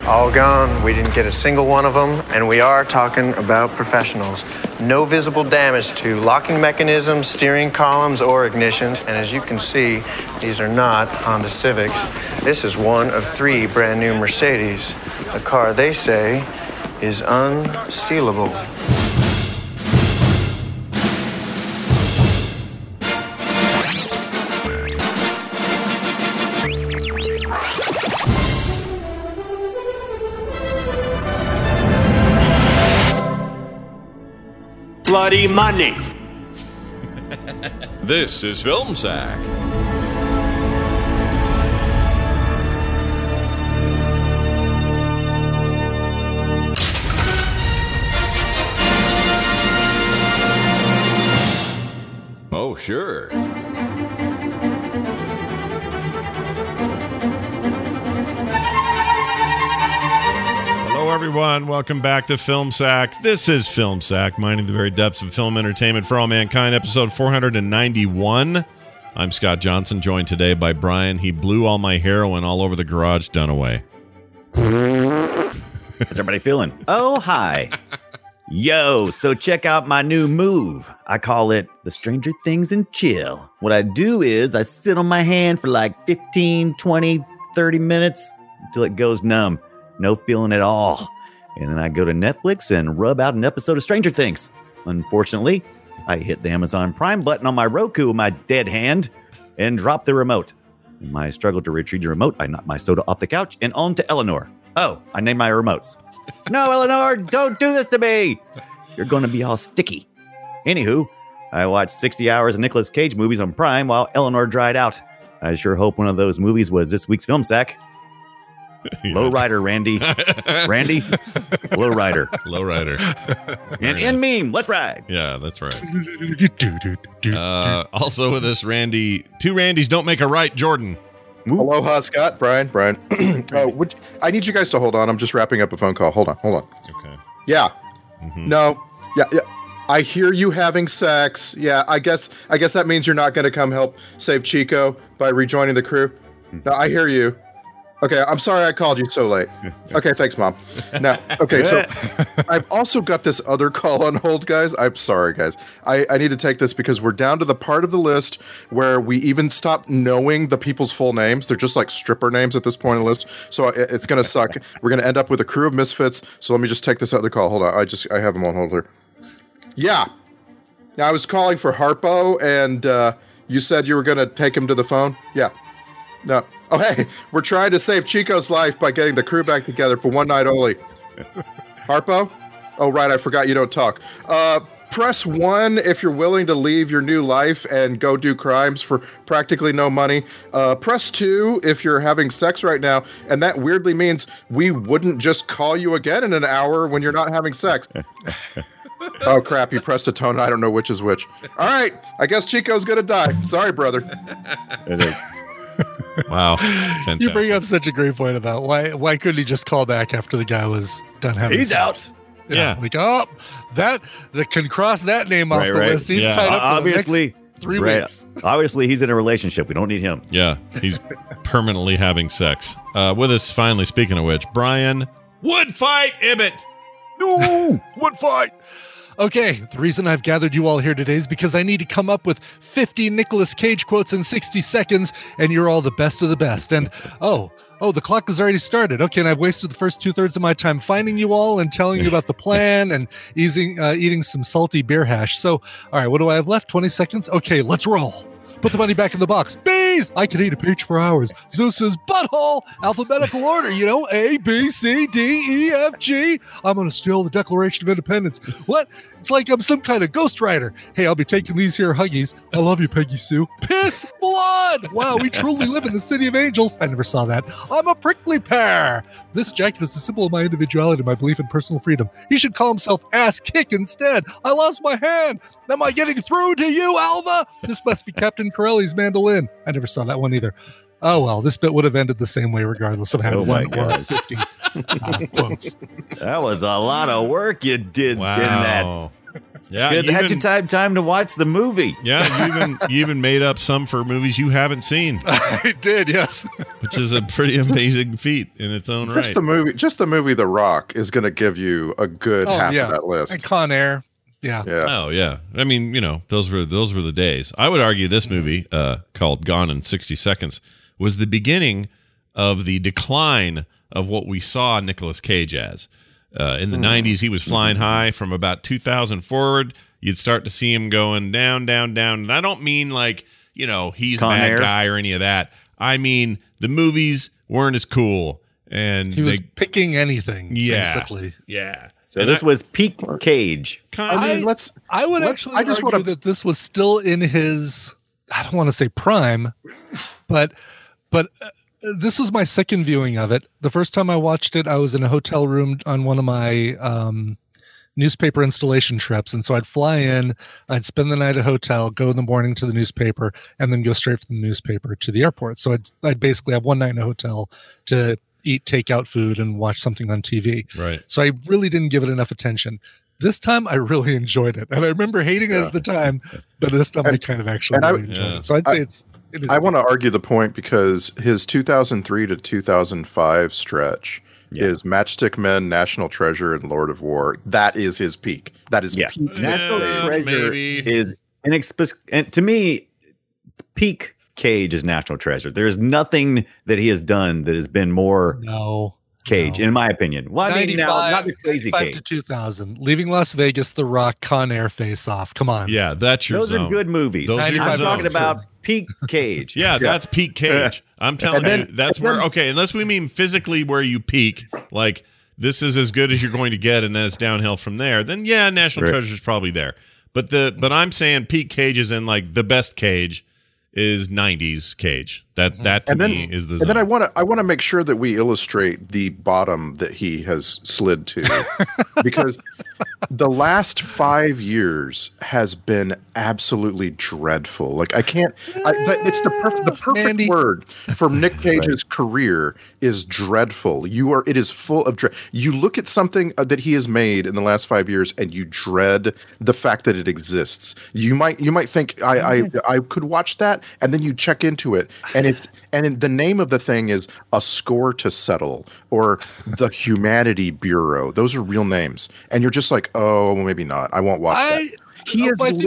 All gone. We didn't get a single one of them, and we are talking about professionals. No visible damage to locking mechanisms, steering columns, or ignitions. And as you can see, these are not Honda Civics. This is one of 3 brand new Mercedes, a car they say is unstealable. Bloody money. This is Film Sack. Oh, sure. Hello, everyone. Welcome back to Film Sack. This is Film Sack, mining the very depths of film entertainment for all mankind, episode 491. I'm Scott Johnson, joined today by Brian. He blew all my heroin all over the garage. Dunaway. How's everybody feeling? Oh, hi. Yo, so check out my new move. I call it the Stranger Things and Chill. What I do is I sit on my hand for like 15, 20, 30 minutes until it goes numb. No feeling at all. And then I go to Netflix and rub out an episode of Stranger Things. Unfortunately, I hit the Amazon Prime button on my Roku with my dead hand and drop the remote. In my struggle to retrieve the remote, I knock my soda off the couch and on to Eleanor. Oh, I named my remotes. No, Eleanor, don't do this to me. You're going to be all sticky. Anywho, I watched 60 hours of Nicolas Cage movies on Prime while Eleanor dried out. I sure hope one of those movies was this week's Film Sack. Lowrider, Randy. Randy? Lowrider. Lowrider. And meme. Let's ride. Yeah, that's right. Also with us, Randy. 2 Randys don't make a right, Jordan. Aloha, Scott. Brian. I need you guys to hold on. I'm just wrapping up a phone call. Hold on. Okay. Yeah. Mm-hmm. No. Yeah. I hear you having sex. Yeah. I guess that means you're not going to come help save Chico by rejoining the crew. No, I hear you. Okay, I'm sorry I called you so late. Okay, thanks, Mom. Now, okay, so I've also got this other call on hold, guys. I'm sorry, guys. I need to take this because we're down to the part of the list where we even stop knowing the people's full names. They're just like stripper names at this point in the list. So it's going to suck. We're going to end up with a crew of misfits. So let me just take this other call. Hold on. I have him on hold here. Yeah. Now, I was calling for Harpo, and you said you were going to take him to the phone? Yeah. No. Oh, hey, we're trying to save Chico's life by getting the crew back together for one night only. Harpo? Oh, right, I forgot you don't talk. Press 1 if you're willing to leave your new life and go do crimes for practically no money. Press 2 if you're having sex right now, and that weirdly means we wouldn't just call you again in an hour when you're not having sex. Oh, crap, you pressed a tone. I don't know which is which. All right, I guess Chico's gonna die. Sorry, brother. Wow. Fantastic. You bring up such a great point about why couldn't he just call back after the guy was done having He's sex? out. Yeah. Like, that can cross that name off the list. He's tied up obviously, for the next 3 weeks. Obviously, he's in a relationship. We don't need him. Yeah, he's permanently having sex. With us, finally, speaking of which, Brian Would Fight Ibbett. No, would fight. Okay, the reason I've gathered you all here today is because I need to come up with 50 Nicolas Cage quotes in 60 seconds, and you're all the best of the best. And, oh, the clock has already started. Okay, and I've wasted the first 2/3 of my time finding you all and telling you about the plan and eating some salty beer hash. So, all right, what do I have left? 20 seconds? Okay, let's roll. Put the money back in the box. Bees! I could eat a peach for hours. Zeus's butthole! Alphabetical order, A, B, C, D, E, F, G. I'm going to steal the Declaration of Independence. What? It's like I'm some kind of ghostwriter. Hey, I'll be taking these here Huggies. I love you, Peggy Sue. Piss blood! Wow, we truly live in the city of angels. I never saw that. I'm a prickly pear. This jacket is a symbol of my individuality and my belief in personal freedom. He should call himself Ass Kick instead. I lost my hand. Am I getting through to you, Alva? This must be Captain Corelli's mandolin. I never saw that one either. Oh, well, this bit would have ended the same way regardless of how one or 50 quotes. That was a lot of work you did in that. Yeah, Good. Had you time to watch the movie? Yeah, you even made up some for movies you haven't seen, I did, yes. which is a pretty amazing feat in its own right. Just the movie The Rock is going to give you a good half of that list. And Con Air. Yeah. Oh yeah. I mean, those were the days. I would argue this movie, called Gone in 60 Seconds, was the beginning of the decline of what we saw Nicolas Cage as. In the 90s, he was flying high. From about 2000 forward, you'd start to see him going down, down, down. And I don't mean like, he's Con a bad Air. guy or any of that. I mean, the movies weren't as cool. And He was picking anything, basically. Yeah. So this was peak Cage. I would actually argue that this was still in his, I don't want to say prime, but this was my second viewing of it. The first time I watched it, I was in a hotel room on one of my newspaper installation trips. And so I'd fly in, I'd spend the night at a hotel, go in the morning to the newspaper, and then go straight from the newspaper to the airport. So I'd basically have one night in a hotel to eat takeout food and watch something on TV. Right. So I really didn't give it enough attention. This time I really enjoyed it. And I remember hating it at the time, but this time I kind of actually really enjoyed it. So I'd say it is. I want to argue the point because his 2003 to 2005 stretch is Matchstick Men, National Treasure, and Lord of War. That is his peak. That is peak. National Treasure maybe. is and to me, peak Cage is National Treasure. There's nothing that he has done that has been more Cage, in my opinion. Well, I mean, now, not the crazy Cage. To 2000, Leaving Las Vegas, The Rock, Con Air, Face Off. Come on. Yeah, that's your Those zone. are good movies. Those are your I'm talking zones. about peak Cage. Yeah, that's peak Cage. I'm telling you, that's where, unless we mean physically where you peak, like this is as good as you're going to get and then it's downhill from there, then yeah, National Treasure is probably there. But I'm saying peak Cage is in like the best Cage is 90s Cage. That to me is the zone. And then I want to make sure that we illustrate the bottom that he has slid to because the last 5 years has been absolutely dreadful. Like it's the perfect word for Nick Cage's career is dreadful. It is full of dread. You look at something that he has made in the last 5 years and you dread the fact that it exists. You might think I could watch that, and then you check into it and the name of the thing is A Score to Settle or The Humanity Bureau. Those are real names. And you're just like, oh, well, maybe not. I won't watch that. He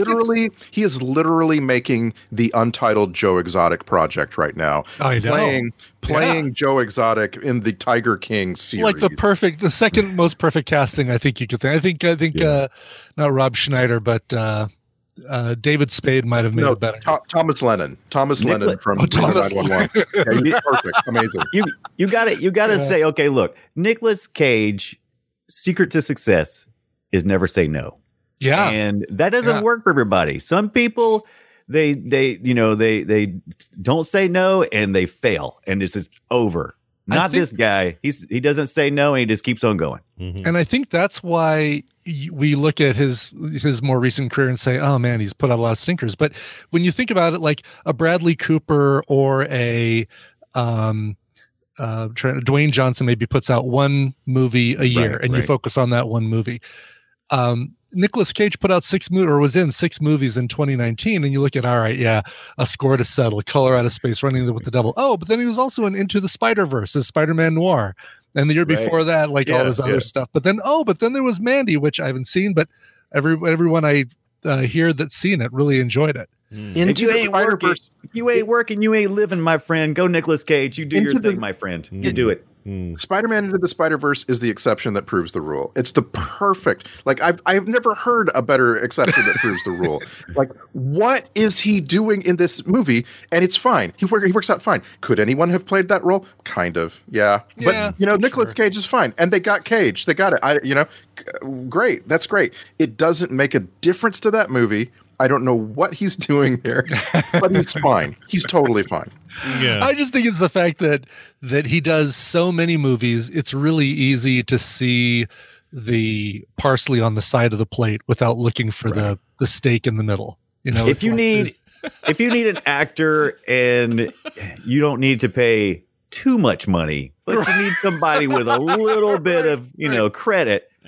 is literally making the untitled Joe Exotic project right now. I know. Playing Joe Exotic in the Tiger King series. Like the second most perfect casting I think you could think. I think not Rob Schneider, but David Spade might have made it better. Thomas Lennon. Lennon from 911. Yeah, he did perfect. Amazing. You got it. You got to say, okay, look, Nicolas Cage, secret to success is never say no. Yeah. And that doesn't work for everybody. Some people they don't say no and they fail and this is over. Not this guy. He doesn't say no and he just keeps on going. Mm-hmm. And I think that's why we look at his more recent career and say, oh man, he's put out a lot of stinkers. But when you think about it, like a Bradley Cooper or a Dwayne Johnson maybe puts out one movie a year and you focus on that one movie. Nicolas Cage put out was in 6 movies in 2019, and you look at, all right, A Score to Settle, Color Out of Space, Running with the Devil. Oh, but then he was also in Into the Spider-Verse as Spider-Man Noir. And the year before that, all this other stuff. But then there was Mandy, which I haven't seen, but everyone I hear that's seen it really enjoyed it. If you ain't working, you ain't living, my friend. Go Nicolas Cage. You do your thing, my friend. You do it. Spider-Man Into the Spider-Verse is the exception that proves the rule. It's the perfect, like I've never heard a better exception that proves the rule. Like, what is he doing in this movie? And it's fine. He works out fine. Could anyone have played that role? Kind of, yeah. But Nicolas Cage is fine, and they got Cage. They got it. Great. That's great. It doesn't make a difference to that movie. I don't know what he's doing there, but he's fine. He's totally fine. Yeah. I just think it's the fact that he does so many movies. It's really easy to see the parsley on the side of the plate without looking for the steak in the middle. If you need an actor and you don't need to pay too much money, but you need somebody with a little bit of credit. Yeah.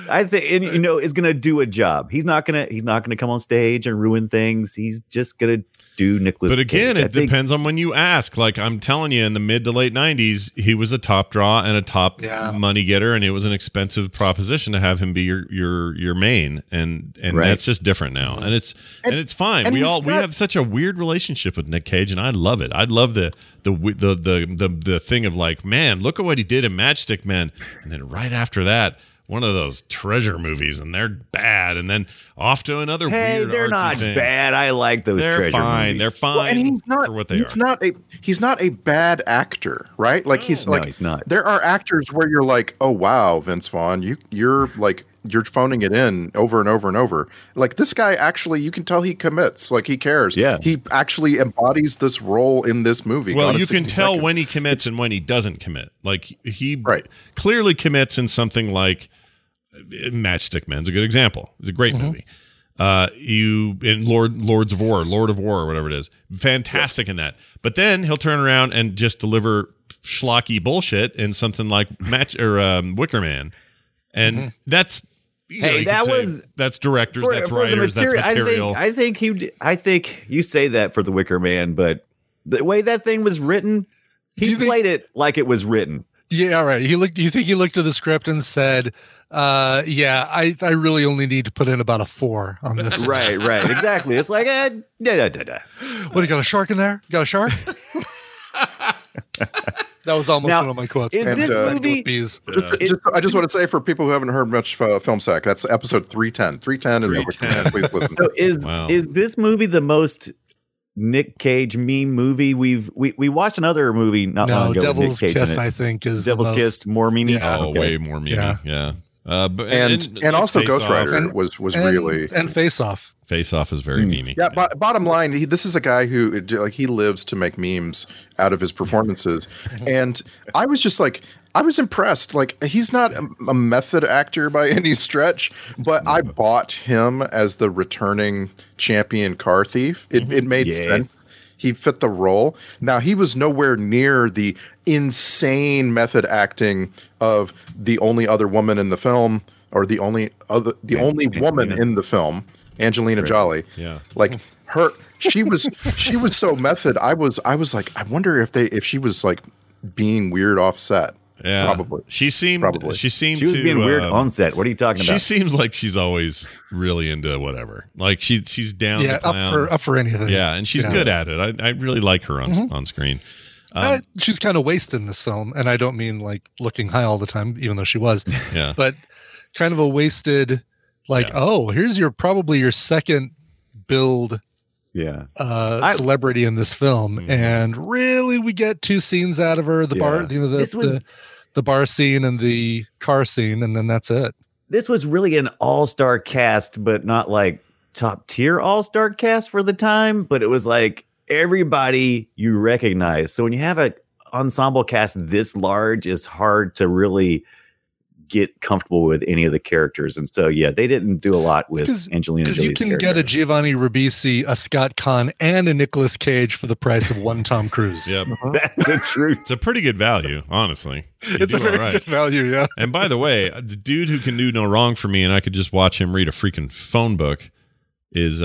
I think, and, is going to do a job. He's not going to come on stage and ruin things. He's just going to do Nicolas But again, Cage. it depends on when you ask. Like I'm telling you, in the mid to late 90s, he was a top draw and a top money getter, and it was an expensive proposition to have him be your main, and Right. that's just different now, and it's fine. and We he's have such a weird relationship with Nick Cage, and I love it. I love the thing of like, man, look at what he did in Matchstick Men, and then right after that, one of those treasure movies, and they're bad, and then off to another weird they're artsy not thing. bad. I like those They're treasure fine. movies. They're fine. Well, and he's not for what they he's are. not a bad actor, right? Like he's not. There are actors where you're like, oh wow, Vince Vaughn, you're phoning it in over and over and over. Like this guy actually, you can tell he commits, like he cares. Yeah. He actually embodies this role in this movie. Well, Gone in you can 60 tell seconds. when he commits and when he doesn't commit. Like he Right. clearly commits in something like Matchstick Men's a good example. It's a great movie. You in Lord of War, or whatever it is, fantastic in that. But then he'll turn around and just deliver schlocky bullshit in something like Wicker Man, and that's that's directors, that's writers, that's material. I think you say that for the Wicker Man, but the way that thing was written, he played it like it was written. Yeah, right. You think he looked at the script and said, I really only need to put in about a 4 on this. Right, exactly. It's like, What, you got a shark in there? You got a shark? That was almost Now, one of my quotes. is this movie- I just want to say for people who haven't heard much Film Sack, that's episode 310. 310 is number 10. Please listen. So is this movie the most Nick Cage meme movie? We watched another movie not long ago. Devil's with Nick Cage Kiss, in it. I think, is Devil's the Kiss, more meme. Oh, way more meme. Yeah. But And also Face Ghost Off- Rider was really and Face Off. Face Off is very memey. Yeah, bottom line, this is a guy who he lives to make memes out of his performances, and I was just like, I was impressed. Like he's not a method actor by any stretch, but I bought him as the returning champion car thief. It made sense. He fit the role. Now he was nowhere near the insane method acting of the only other woman in the film, or the only woman in the film. Angelina Jolie. Yeah. Like she was so method. I was like, I wonder if she was like being weird offset. Yeah. Probably. She seemed She was being weird on set. What are you talking She about? seems like she's always really into whatever. Like she's down to clown. up for anything. Yeah, and she's good at it. I really like her on screen. She's kind of wasted in this film, and I don't mean like looking high all the time, even though she was. Yeah. But kind of a wasted, here's probably your second build celebrity in this film, and really we get 2 scenes out of her: the bar, the bar scene and the car scene, and then that's it. This was really an all-star cast, but not like top tier all-star cast for the time, but it was like everybody you recognize. So when you have an ensemble cast this large, it's hard to really get comfortable with any of the characters. And so, they didn't do a lot with Angelina Jolie's Because you can character. get a Giovanni Ribisi, a Scott Conn, and a Nicolas Cage for the price of one Tom Cruise. Yep. That's the truth. It's a pretty good value, honestly. It's a very good value, yeah. And by the way, the dude who can do no wrong for me, and I could just watch him read a freaking phone book, is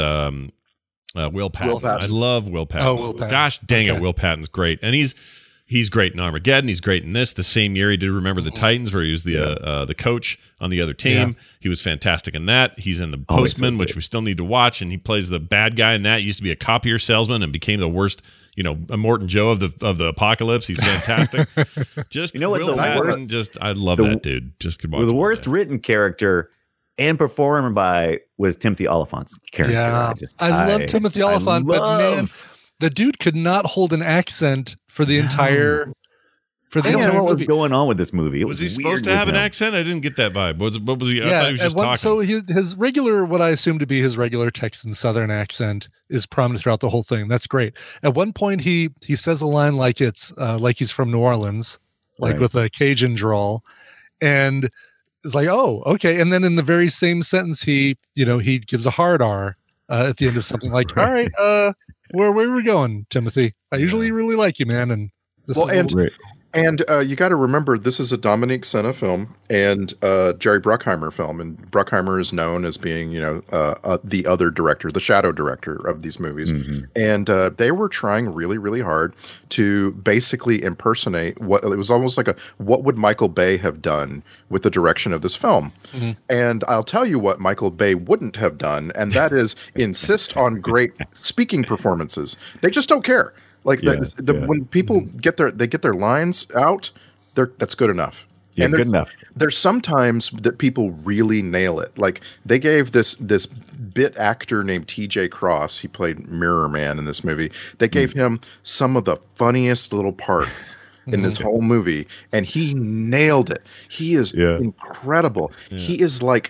Will Patton. I love Will Patton. Oh, Will Patton. Gosh dang it, Will Patton's great. And he's great in Armageddon. He's great in this. The same year he did Remember the Titans, where he was the coach on the other team. Yeah. He was fantastic in that. He's in The Postman, which we still need to watch, and he plays the bad guy in that. He used to be a copier salesman and became the worst, a Morton Joe of the apocalypse. He's fantastic. Just what? Will Patton, I love that dude. Just could watch the worst written character and performed by was Timothy Olyphant's character. Yeah, I love Timothy Olyphant, but man, the dude could not hold an accent for the entire. I don't know what was going on with this movie. Was he supposed to have an accent? I didn't get that vibe. What was he? I thought he was just talking. So his regular, what I assume to be his regular Texan Southern accent, is prominent throughout the whole thing. That's great. At one point, he says a line like it's like he's from New Orleans, with a Cajun drawl, and it's like, oh, okay. And then in the very same sentence, he gives a hard R at the end of something like, all right, where are we going, Timothy? I usually really like you, man, and this is And you got to remember, this is a Dominique Sena film and Jerry Bruckheimer film, and Bruckheimer is known as being, the other director, the shadow director of these movies. And they were trying really, really hard to basically impersonate what it was almost like what would Michael Bay have done with the direction of this film? And I'll tell you what Michael Bay wouldn't have done, and that is insist on great speaking performances. They just don't care. Like when people get their lines out, that's good enough. Yeah, good enough. There's sometimes that people really nail it. Like they gave this bit actor named T.J. Cross. He played Mirror Man in this movie. They gave him some of the funniest little parts in this whole movie, and he nailed it. He is incredible. Yeah. He is like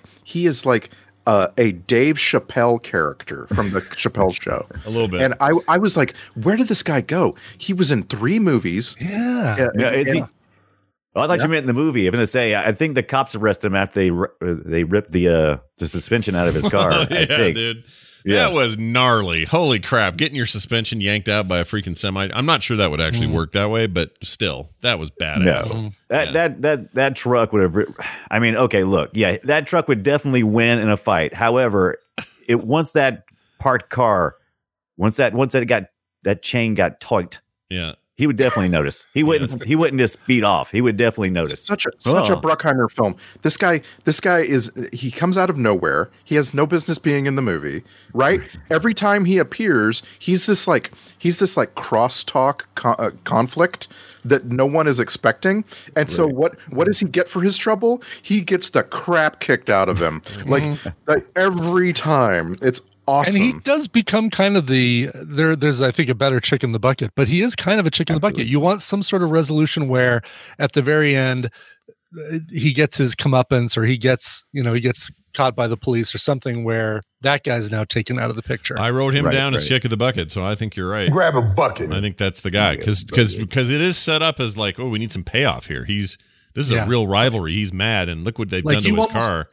a Dave Chappelle character from the Chappelle Show. A little bit. And I was like, where did this guy go? He was in 3 movies. Yeah. Is he? Oh, I thought you meant in the movie. I'm going to say, I think the cops arrested him after they ripped the suspension out of his car. I think. Dude. Yeah. That was gnarly. Holy crap. Getting your suspension yanked out by a freaking semi. I'm not sure that would actually work that way, but still, that was badass. No. That truck would have, I mean, okay, look, yeah, that truck would definitely win in a fight. However, once that parked car, once that chain got taut, he would definitely notice. He wouldn't just speed off. He would definitely notice. Such a Bruckheimer film. This guy he comes out of nowhere. He has no business being in the movie, right? Every time he appears, he's this crosstalk conflict that no one is expecting. And so what does he get for his trouble? He gets the crap kicked out of him. like every time. It's awesome. And he does become kind of there's I think a better chick in the bucket, but he is kind of a chick in the bucket. You want some sort of resolution where at the very end he gets his comeuppance, or he gets caught by the police or something, where that guy's now taken out of the picture. I wrote him down as chick of the bucket, so I think you're right. Grab a bucket. I think that's the guy, because it is set up as like, oh, we need some payoff here. This is a real rivalry. He's mad, and look what they've done to his car.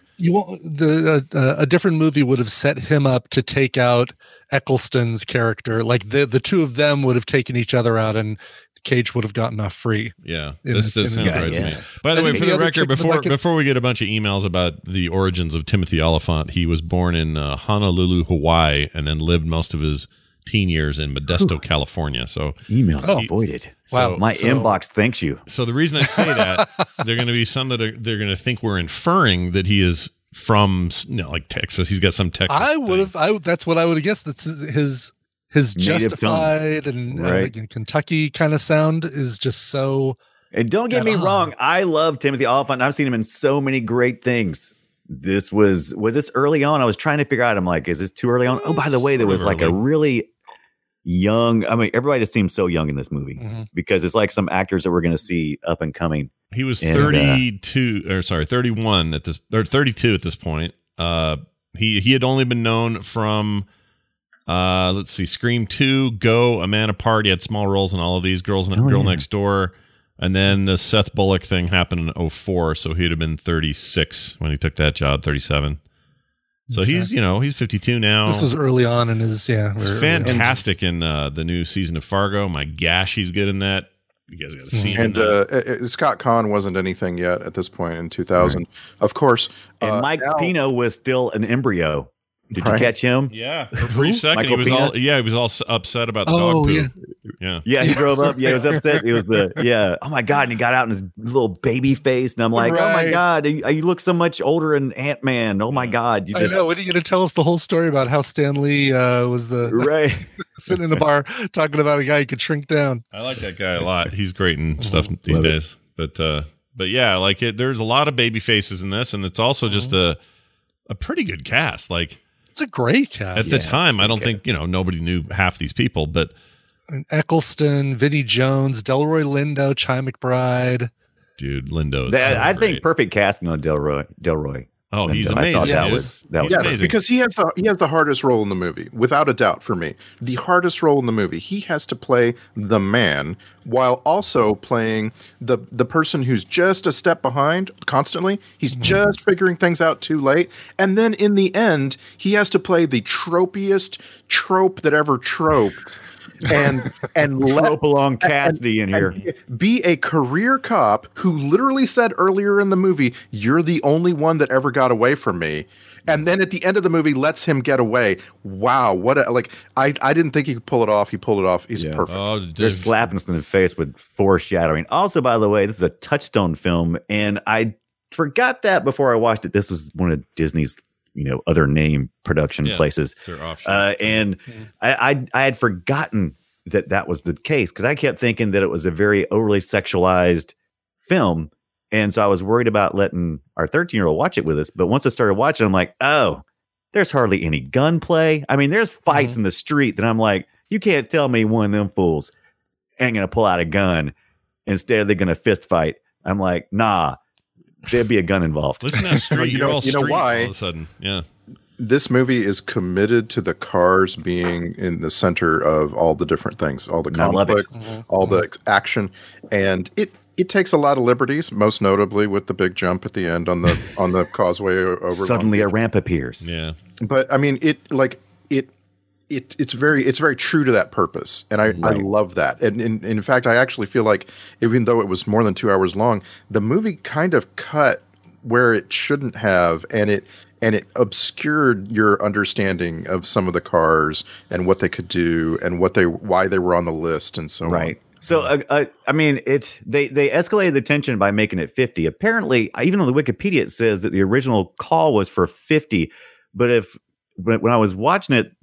A different movie would have set him up to take out Eccleston's character. Like the two of them would have taken each other out, and Cage would have gotten off free. Yeah, this sounds right to me. By the way, for the record, before we get a bunch of emails about the origins of Timothy Olyphant, he was born in Honolulu, Hawaii, and then lived most of his teen years in Modesto, California. So emails avoided. Wow, my inbox thanks you. So the reason I say that, they're going to be some that they're going to think we're inferring that he is from like Texas. He's got some Texas. That's what I would have guessed. That's his Justified and Kentucky kind of sound is just so. And don't get me wrong, I love Timothy Olyphant. I've seen him in so many great things. This was this early on? I was trying to figure out. I'm like, is this too early on? Oh, by the way, there was like a really young. I mean, everybody just seems so young in this movie because it's like some actors that we're going to see up and coming. He was 31 at this, or 32 at this point. He had only been known from, let's see, Scream 2, Go, A Man Apart. He had small roles in all of these. Girl Next Door. And then the Seth Bullock thing happened in 2004, so he'd have been 36 when he took that job, 37. So he's 52 now. This was early on in his, He's fantastic in the new season of Fargo. My gosh, he's good in that. You guys got to see him. And Scott Conn wasn't anything yet at this point in 2000. Right. Of course. And Mike Pino was still an embryo. Did you catch him? Yeah, for a brief second he was all upset about the dog poo. Yeah, he drove up. Yeah, he was upset. It was oh my God, and he got out in his little baby face, and I'm like, oh my God, you look so much older in Ant-Man. Oh my God, I know. When are you going to tell us the whole story about how Stan Lee was sitting in a bar talking about a guy who could shrink down? I like that guy a lot. He's great and stuff these days. But yeah, like there's a lot of baby faces in this, and it's also just a pretty good cast. Like. It's a great cast. At the time, I don't think, nobody knew half these people, but Eccleston, Vinnie Jones, Delroy Lindo, Chi McBride. Dude, Lindo's I think perfect casting on Delroy. Oh, he's amazing. That was amazing. Because he has the hardest role in the movie, without a doubt, for me. The hardest role in the movie. He has to play the man while also playing the person who's just a step behind constantly. He's just figuring things out too late. And then in the end, he has to play the tropiest trope that ever troped. and Trope along Cassidy in here. and be a career cop who literally said earlier in the movie, "You're the only one that ever got away from me." And then at the end of the movie, lets him get away. Wow, what a I didn't think he could pull it off. He pulled it off. He's perfect. Oh, They're slapping us in the face with foreshadowing. Also, by the way, this is a Touchstone film, and I forgot that before I watched it. This was one of Disney's, other name production places. It's their offshoot. And I had forgotten that was the case because I kept thinking that it was a very overly sexualized film. And so I was worried about letting our 13-year-old watch it with us. But once I started watching, I'm like, oh, there's hardly any gunplay. I mean, there's fights in the street that I'm like, you can't tell me one of them fools ain't going to pull out a gun. Instead, they're going to fist fight. I'm like, nah, there'd be a gun involved. Listen to street. You're all street why? all of a sudden. Yeah. This movie is committed to the cars being in the center of all the different things, all the conflicts, all the action, and it takes a lot of liberties, most notably with the big jump at the end on the causeway over. Suddenly a ramp appears. Yeah. But I mean, it's very true to that purpose, and I love that. And in fact, I actually feel like even though it was more than 2 hours long, the movie kind of cut where it shouldn't have, and it obscured your understanding of some of the cars and what they could do and why they were on the list and so on. Right. So, I mean, they escalated the tension by making it 50. Apparently, even on the Wikipedia, it says that the original call was for 50. But when I was watching it,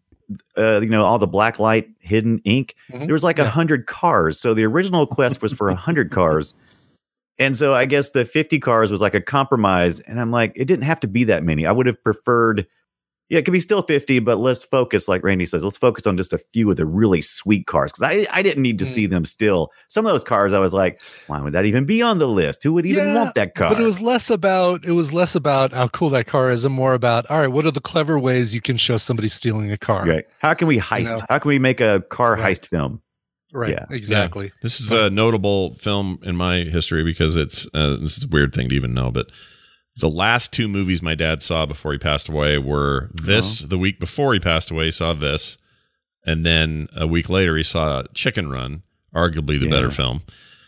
all the black light, hidden ink, there was like 100 cars. So the original quest was for 100 cars. And so I guess the 50 cars was like a compromise. And I'm like, it didn't have to be that many. I would have preferred, it could be still 50, but let's focus, like Randy says, let's focus on just a few of the really sweet cars. Because I didn't need to see them still. Some of those cars, I was like, why would that even be on the list? Who would even want that car? But it was less about how cool that car is and more about, all right, what are the clever ways you can show somebody stealing a car? Right. How can we heist? How can we make a car heist film? Right. Yeah. Exactly. Yeah. This is a notable film in my history because it's this is a weird thing to even know, but the last two movies my dad saw before he passed away were this. The week before he passed away, he saw this, and then a week later he saw Chicken Run, arguably the better film.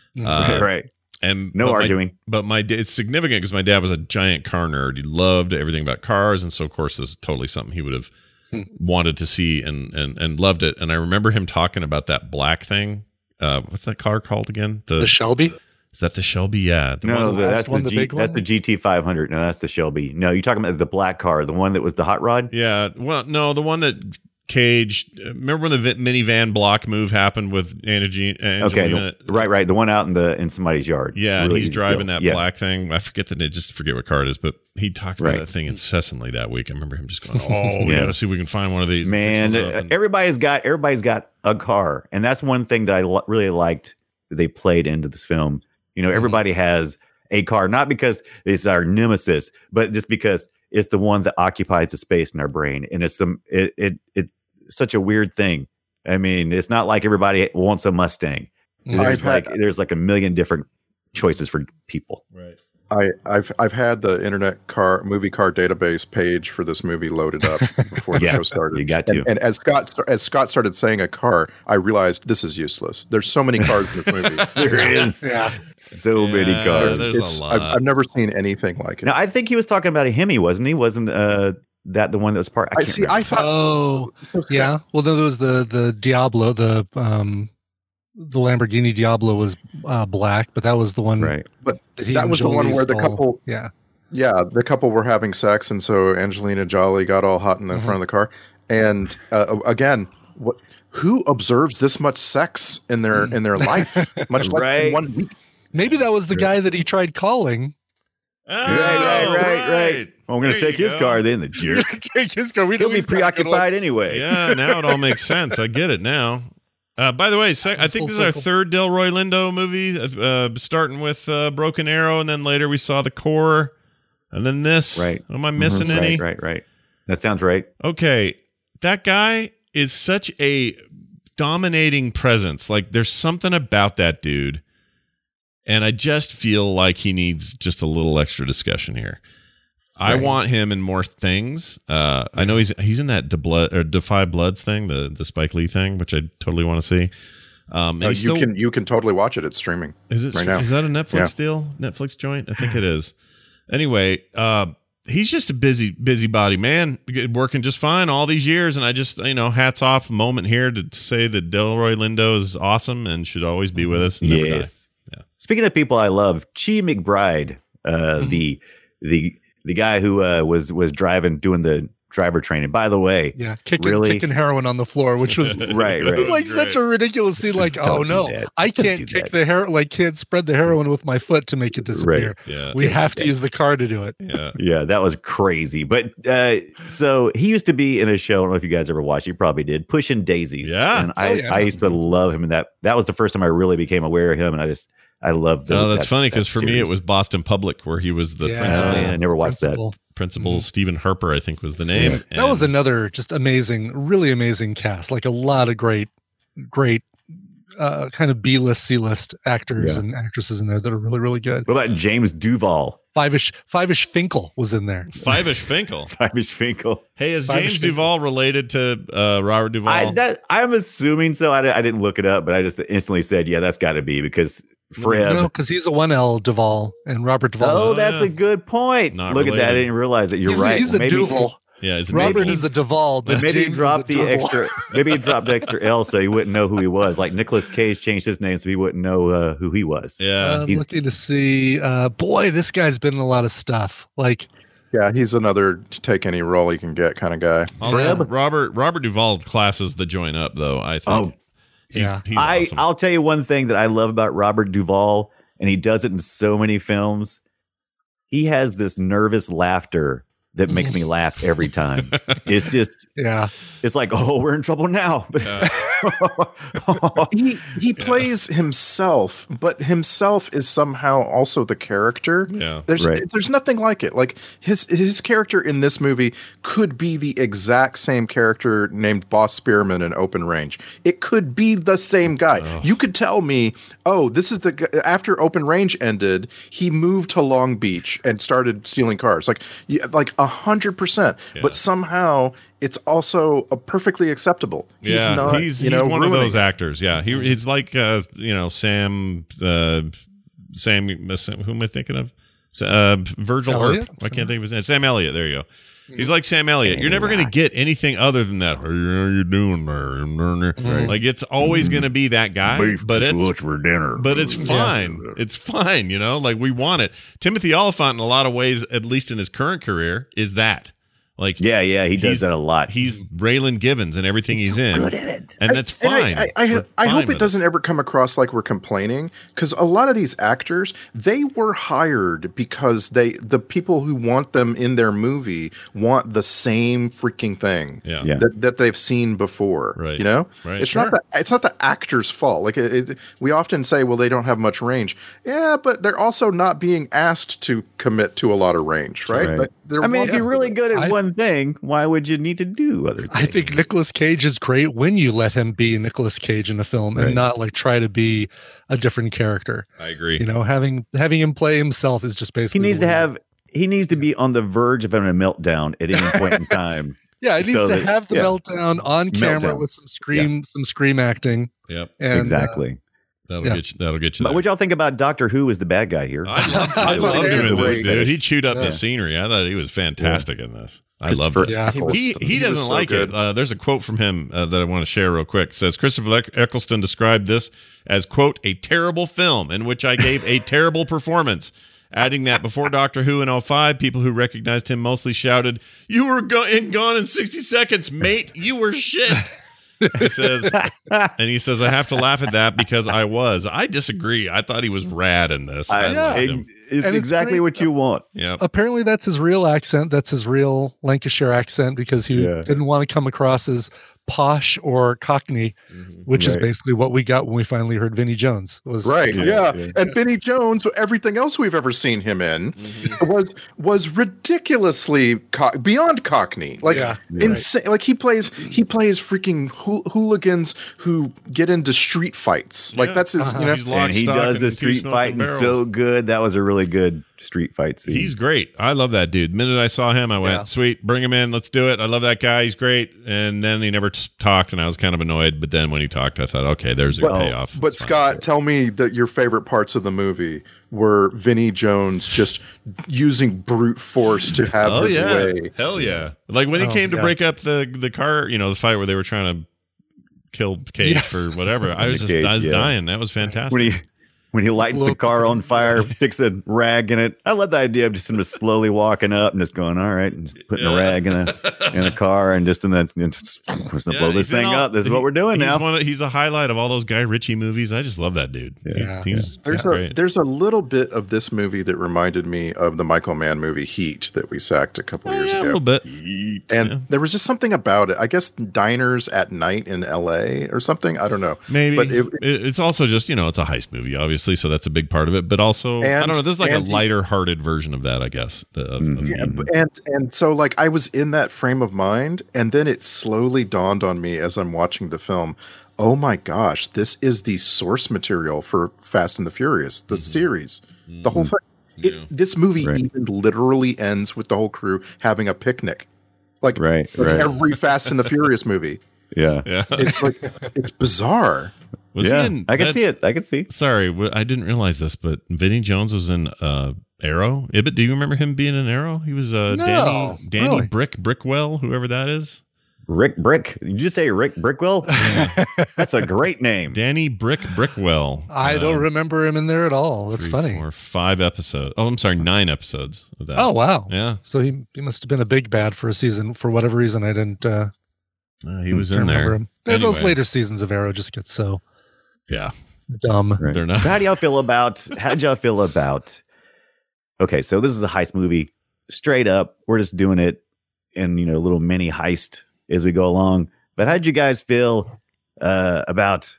Right. And no arguing. It's significant because my dad was a giant car nerd. He loved everything about cars, and so of course this is totally something he would have wanted to see and loved it. And I remember him talking about that black thing. What's that car called again? The Shelby. Is that the Shelby? Yeah. That's the big one? That's the GT500. No, that's the Shelby. No, you're talking about the black car, the one that was the hot rod? Yeah. Well, no, the one that Cage. Remember when the minivan block move happened with Angelina? Okay, right. The one out in somebody's yard. Yeah, really, and he's driving that black thing. I forget what car it is, but he talked about that thing incessantly that week. I remember him just going, we got to see if we can find one of these. Man, everybody's got a car, and that's one thing that I really liked that they played into this film. Everybody has a car, not because it's our nemesis, but just because it's the one that occupies the space in our brain. And it's such a weird thing. I mean, it's not like everybody wants a Mustang. There's like a million different choices for people. Right. I've had the Internet movie car database page for this movie loaded up before the show started. You got to. And as Scott started saying a car, I realized this is useless. There's so many cars in this movie. There is. So many cars. There's a lot. I've never seen anything like it. Now, I think he was talking about a Hemi, wasn't he? Wasn't that the one that was part? I thought. Oh, yeah. Well, there was the Diablo, the Lamborghini Diablo was black, but that was the one. Right. But that was the one where the couple. Yeah. Yeah, the couple were having sex, and so Angelina Jolie got all hot in the front of the car. And again, who observes this much sex in their life? Much less in 1 week. Maybe that was the guy that he tried calling. Oh, right. Well, I'm going to take his car then, the jerk. Take his car. He'll be preoccupied anyway. Yeah, now it all makes sense. I get it now. By the way, I think this is our third Delroy Lindo movie, starting with Broken Arrow, and then later we saw The Core, and then this. Right. Am I missing any? Right. That sounds right. Okay. That guy is such a dominating presence. Like, there's something about that dude, and I just feel like he needs just a little extra discussion here. I want him in more things. I know he's in that Defy Bloods thing, the Spike Lee thing, which I totally want to see. You can totally watch it. It's streaming. Is it right now? Is that a Netflix deal? Netflix joint? I think it is. Anyway, he's just a busybody man, working just fine all these years. And I just, hats off a moment here to say that Delroy Lindo is awesome and should always be with us. And never die. Yeah. Speaking of people I love, Chi McBride, the guy who was driving, doing the driver training. By the way, kicking heroin on the floor, which was right. Like such a ridiculous scene. Like, oh no, I can't kick the heroin. Like, can't spread the heroin with my foot to make it disappear. Right. Yeah. We have to use the car to do it. Yeah, that was crazy. But so he used to be in a show. I don't know if you guys ever watched. You probably did. Pushing Daisies. Yeah, and I used to love him. And that was the first time I really became aware of him. And I love that. Oh, that's funny because for me it was Boston Public, where he was the principal. I never watched that. Principal Stephen Harper, I think, was the name. That was another just amazing, really amazing cast. Like a lot of great kind of B-list, C-list actors and actresses in there that are really, really good. What about James Duval? Five-ish Finkel was in there. Five-ish Finkel. Hey, is James Duval related to Robert Duvall? I'm assuming so. I didn't look it up, but I just instantly said, yeah, that's got to be because Fred. No, because he's a 1L Duvall and Robert Duvall. Oh, that's a good point. Not look related. at that. I didn't realize that. You're right. He's a Duval. Yeah, Robert is a Duvall, but maybe he James dropped is a the Duval. extra. Maybe he dropped the extra L so he wouldn't know who he was. Like Nicolas Cage changed his name so he wouldn't know who he was. Yeah, I'm looking to see. Boy, this guy's been in a lot of stuff. Like, yeah, he's another take any role he can get kind of guy. Also, Robert Duvall classes the joint up, though. I think. He's awesome. I'll tell you one thing that I love about Robert Duvall, and he does it in so many films. He has this nervous laughter that makes me laugh every time. It's just, it's like, oh, we're in trouble now. He plays himself, but himself is somehow also the character. Yeah, there's nothing like it. Like his character in this movie could be the exact same character named Boss Spearman in Open Range. It could be the same guy. Oh. You could tell me, oh, this is the after Open Range ended, he moved to Long Beach and started stealing cars. Like 100%. But somehow it's also perfectly acceptable. He's one of those actors. Yeah, he's like Sam. Who am I thinking of? Virgil Earp. I can't think of his name. Sam Elliott. There you go. He's like Sam Elliott. You're never going to get anything other than that. Hey, how you doing there? Right. Like it's always going to be that guy. Beef but it's lunch for dinner. But it's fine. Yeah. It's fine. Like we want it. Timothy Olyphant, in a lot of ways, at least in his current career, is that. Like he does that a lot. He's Raylan Givens and everything he's in. Good at it. And that's fine. I hope it doesn't ever come across like we're complaining, because a lot of these actors, they were hired because the people who want them in their movie want the same freaking thing that they've seen before. Right. Right. It's not the actor's fault. Like we often say, well, they don't have much range. Yeah, but they're also not being asked to commit to a lot of range, right? Right. If you're really good at one thing, why would you need to do other things? I think Nicolas Cage is great when you let him be Nicolas Cage in a film and not like try to be a different character. I agree. Having him play himself is just basically he needs to be on the verge of having a meltdown at any point in time. Yeah, it needs to have the meltdown on camera with some scream acting. Yep. And, exactly. That'll get you there. What'd y'all think about Doctor Who as the bad guy here? I love doing this, dude. He chewed up the scenery. I thought he was fantastic in this. I loved it. Yeah, he doesn't like it. There's a quote from him that I want to share real quick. It says, Christopher Eccleston described this as, quote, a terrible film in which I gave a terrible performance. Adding that before Doctor Who in 2005, people who recognized him mostly shouted, "You were gone in 60 seconds, mate. You were shit." He says, I have to laugh at that because I was. I disagree. I thought he was rad in this. It's exactly what you want. Yeah. Apparently, that's his real accent. That's his real Lancashire accent because he didn't want to come across as posh or Cockney, which is Right. basically what we got when we finally heard Vinnie Jones. Was Right. Yeah, Yeah. yeah. And Vinnie Jones, everything else we've ever seen him in, was ridiculously beyond Cockney. Like Yeah. insane. Like he plays freaking hooligans who get into street fights. Like Yeah. that's his. You know. He's lock, And he stock, does and the two street smoking fighting barrels. so good. That was a really good street fight scene. He's great. I love that dude. The minute I saw him, I went, Yeah. sweet, bring him in. Let's do it. I love that guy. He's great. And then he never talked, and I was kind of annoyed. But then when he talked, I thought, okay, there's a payoff. But It's fine. Scott, tell me that your favorite parts of the movie were Vinnie Jones just using brute force to have Oh his yeah, way. hell yeah! Like when he Oh, came to yeah. break up the car, the fight where they were trying to kill Cage Yes. for whatever. I was Cage, I was yeah. dying. That was fantastic. When he lights the car on fire, sticks a rag in it. I love the idea of just him just slowly walking up and just going, all right, and just putting a rag in a car and just we're gonna blow this he's in thing all- up. This is what we're doing he's now. He's a highlight of all those Guy Ritchie movies. I just love that dude. Yeah. He's There's great. there's a little bit of this movie that reminded me of the Michael Mann movie Heat that we sacked a couple years a ago. little bit. And yeah. there was just something about it. I guess diners at night in LA or something. I don't know. Maybe, But it's also just it's a heist movie, obviously, so that's a big part of it. But also, I And- don't know. This is like a and- lighter-hearted version of that, I guess. and so like I was in that frame of mind, and then it slowly dawned on me as I'm watching the film. Oh my gosh, this is the source material for Fast and the Furious, the series, the whole thing. Yeah. This movie Right. even literally ends with the whole crew having a picnic, like Right. every Fast and the Furious movie. Yeah. Yeah, It's like it's bizarre. was Yeah. he in? I can see it. I can see. Sorry, I didn't realize this, but Vinnie Jones was in Arrow. Ibit, do you remember him being in Arrow? He was Danny really? Brickwell, whoever that is. Rick Brick. Did you just say Rick Brickwell? That's a great name. Danny Brickwell. I don't remember him in there at all. That's 3, funny. 4, 5 episodes. Oh, I'm sorry, 9 episodes of that. Oh wow. Yeah, So he must have been a big bad for a season for whatever reason. I didn't he was in remember there. him. Those Anyway. later seasons of Arrow just get so Yeah, dumb. Right. they're not. So how did y'all feel about okay, so this is a heist movie. Straight up, we're just doing it in a little mini heist as we go along. But how did you guys feel about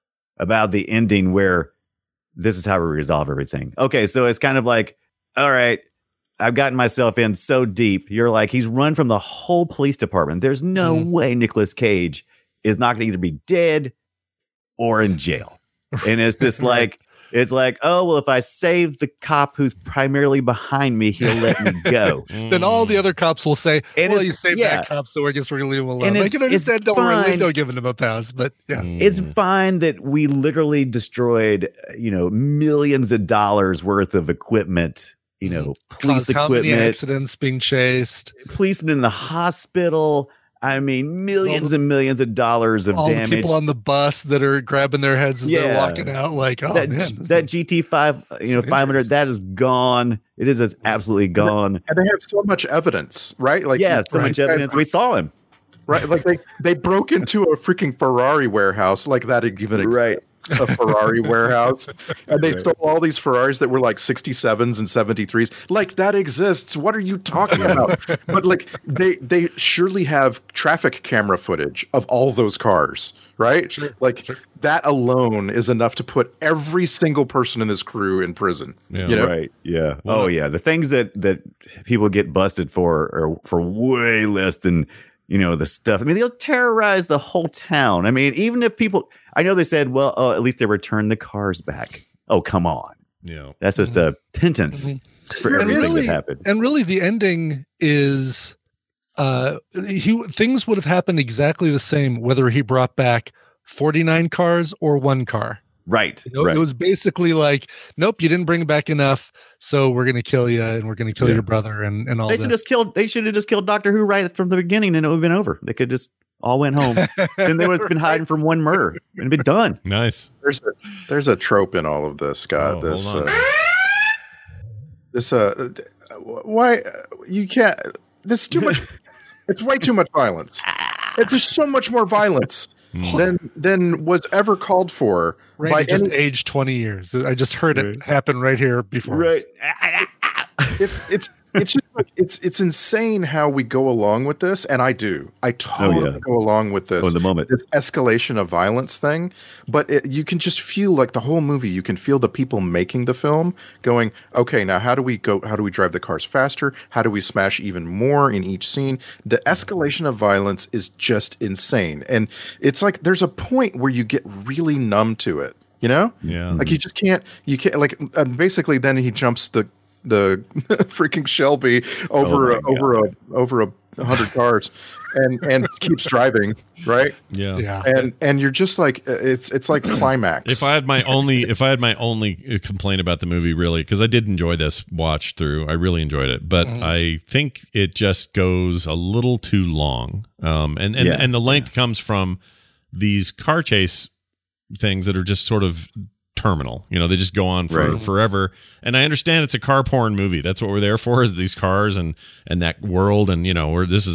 the ending where this is how we resolve everything? Okay, so it's kind of like, all right, I've gotten myself in so deep. You're like, he's run from the whole police department. There's no way Nicolas Cage is not going to either be dead or in jail. And it's just like, it's like, oh, well, if I save the cop who's primarily behind me, he'll let me go. Then all the other cops will say, And well, it's- you saved yeah. that cop, so I guess we're going to leave him alone. And I it's- can understand, it's don't worry, fine. don't give him a pass. But yeah. It's fine that we literally destroyed, millions of dollars worth of equipment, police Caused how many equipment, accidents being chased, policemen in the hospital. I mean, millions and millions of dollars of all the damage. people on the bus that are grabbing their heads as they're Yeah. walking out like, oh that man. this that is- GT5, dangerous. 500, that is gone. It is absolutely gone. And they have so much evidence, right? Like Yeah, so much evidence. We saw him. right? Like they broke into a freaking Ferrari warehouse, like that even exists. Right. A Ferrari warehouse, and they stole all these Ferraris that were like 67s and 73s. Like that exists. What are you talking about? But like they surely have traffic camera footage of all those cars, right? Like that alone is enough to put every single person in this crew in prison. Yeah. You know? Right. Yeah. Well, Oh, yeah. The things that people get busted for are for way less than, the stuff. I mean, they'll terrorize the whole town. I mean, even if people, I know they said, well, at least they returned the cars back. Oh, come on. Yeah. That's just a penance for And everything really- that happened. And really, the ending is things would have happened exactly the same whether he brought back 49 cars or 1 car. Right. It was basically like, nope, you didn't bring back enough, so we're going to kill you and we're going to kill your brother and all They that. should have just killed Doctor Who right from the beginning and it would have been over. They could just all went home. Then they would have been hiding from one murder and been done. Nice. There's a trope in all of this, Scott. Oh, hold on. Why you can't? This is too much. It's way too much violence. There's so much more violence than was ever called for Randy by just any. aged 20 years. I just heard it happen right here before us. Right. It's it's just like, it's insane how we go along with this, and I totally go along with this. In the moment, this escalation of violence thing, but you can just feel like the whole movie. You can feel the people making the film going, okay, now how do we drive the cars faster? How do we smash even more in each scene? The escalation of violence is just insane, and it's like there's a point where you get really numb to it. You know, like you can't like basically. Then he jumps the freaking Shelby over 100 cars and keeps driving, right? Yeah. And you're just like it's like climax. If I had my only complaint about the movie, really, because I did enjoy this watch through, I really enjoyed it, but I think it just goes a little too long. And the length comes from these car chase things that are just sort of terminal. You know, they just go on for forever. And I understand it's a car porn movie. That's what we're there for, is these cars and that world. And, you know, where this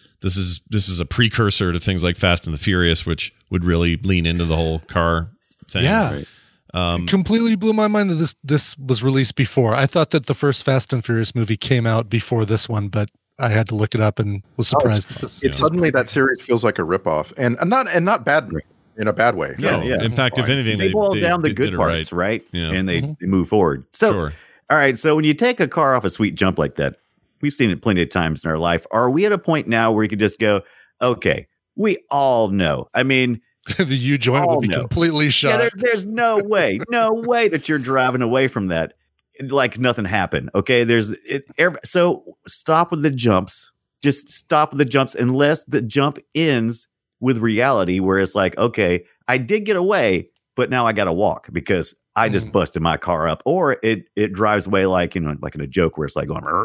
is a precursor to things like Fast and the Furious, which would really lean into the whole car thing. Yeah. It completely blew my mind that this was released before. I thought that the first Fast and Furious movie came out before this one, but I had to look it up and was surprised. Suddenly that series feels like a ripoff, and not bad. In a bad way. Yeah. In fact, if anything, they boil down the good parts, right? Yeah. And they move forward. So, all right. So when you take a car off a sweet jump like that, we've seen it plenty of times in our life. Are we at a point now where you could just go, okay, we all know. I mean, the U joint would be completely shot. Yeah, there's no way that you're driving away from that like nothing happened. Okay, so stop with the jumps. Just stop with the jumps unless the jump ends with reality, where it's like, okay, I did get away, but now I got to walk because I just busted my car up, or it drives away like, you know, like in a joke where it's like going.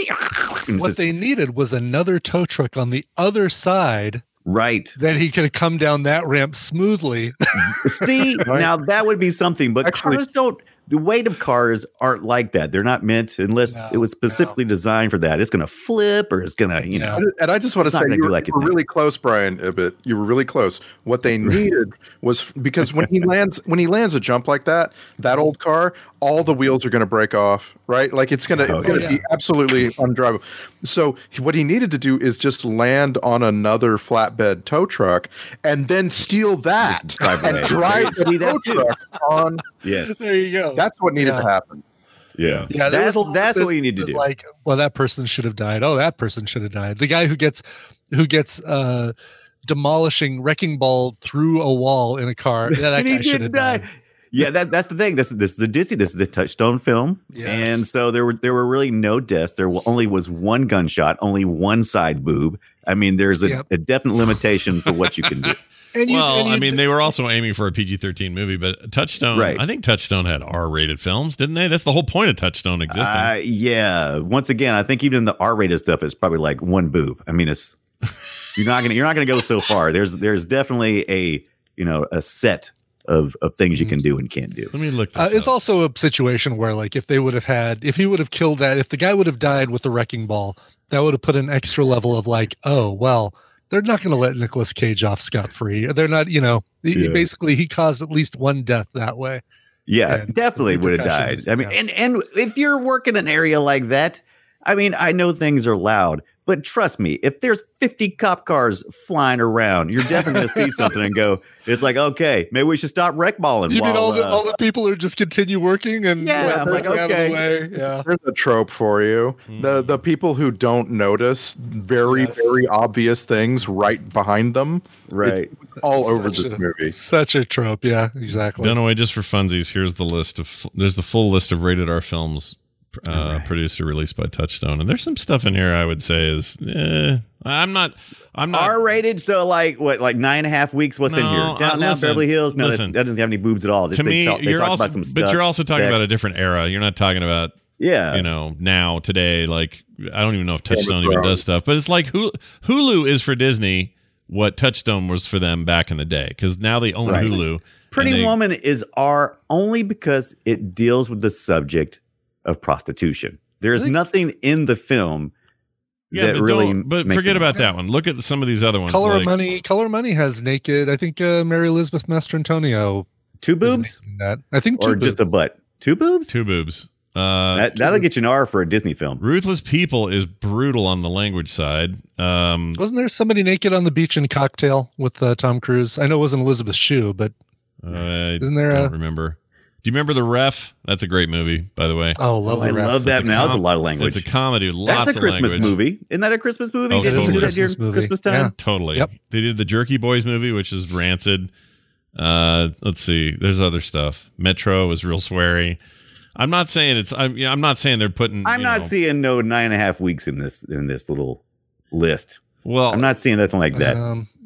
What they needed was another tow truck on the other side, right? That he could have come down that ramp smoothly. See, now that would be something, but cars don't. The weight of cars aren't like that. They're not meant unless it was specifically designed for that. It's going to flip, or it's going to, you know. And I just want to say you were really close, Brian. A bit. You were really close. What they needed was, because when he lands a jump like that old car, all the wheels are going to break off, right? Like it's going to be absolutely undrivable. So what he needed to do is just land on another flatbed tow truck and then steal that and drive the tow truck on. Yes, there you go. That's what needed to happen. Yeah. That's what you need to do. Like, well, that person should have died. Oh, that person should have died. The guy who gets demolishing wrecking ball through a wall in a car. Yeah, that guy should have died. Yeah, that's the thing. This is a Disney. This is a Touchstone film, and so there were really no deaths. There only was one gunshot, only one side boob. I mean, there's a definite limitation for what you can do. They were also aiming for a PG-13 movie, but Touchstone, I think Touchstone had R-rated films, didn't they? That's the whole point of Touchstone existing. Yeah. Once again, I think even the R-rated stuff is probably like one boob. I mean, it's you're not gonna go so far. There's definitely a set of things you can do and can't do. Let me look this It's up. also a situation where, like, if he would have killed that, if the guy would have died with the wrecking ball, that would have put an extra level of like, oh, well, they're not going to let Nicolas Cage off scot-free. They're not, basically he caused at least one death that way. Yeah, definitely would have died. I mean, and if you're working an area like that, I mean, I know things are loud, but trust me, if there's 50 cop cars flying around, you're definitely going to see something and go, it's like, okay, maybe we should stop wreck balling. You mean all the people who just continue working and I'm like, okay, yeah. There's a trope for you. The people who don't notice very obvious things right behind them. Right, it's all over this movie. Such a trope. Yeah, exactly. Dunaway, just for funsies, here's the list there's the full list of rated R films produced or released by Touchstone, and there's some stuff in here I would say is I'm not R-rated. So like 9.5 weeks. What's in here? Down now, Beverly Hills. No, that doesn't have any boobs at all. To me, you're also talking about a different era. You're not talking about now today. Like, I don't even know if Touchstone even does stuff, but it's like Hulu is for Disney what Touchstone was for them back in the day, because now they own Hulu. Pretty Woman is R only because it deals with the subject of prostitution. There's nothing in the film but forget about that one. Look at some of these other ones. Color of Money has naked. I think Mary Elizabeth Mastrantonio. 2 boobs? I think 2 or boobs. just a butt. 2 boobs? 2 boobs. That'll get you an R for a Disney film. Ruthless People is brutal on the language side. Wasn't there somebody naked on the beach in Cocktail with Tom Cruise? I know it wasn't Elizabeth Shue, but isn't there? I don't remember. Do you remember The Ref? That's a great movie, by the way. Oh, lovely. I love that. Now it's a lot of language. It's a comedy with lots of That's a Christmas language. movie. Isn't that a Christmas movie? Oh, Didn't totally. you do that during Christmas movie. Christmas time? Yeah. Totally. Yep. They did the Jerky Boys movie, which is rancid. Let's see. There's other stuff. Metro was real sweary. I'm not saying I'm not saying they're putting. I'm not seeing no 9.5 weeks in this little list. Well, I'm not seeing nothing like that.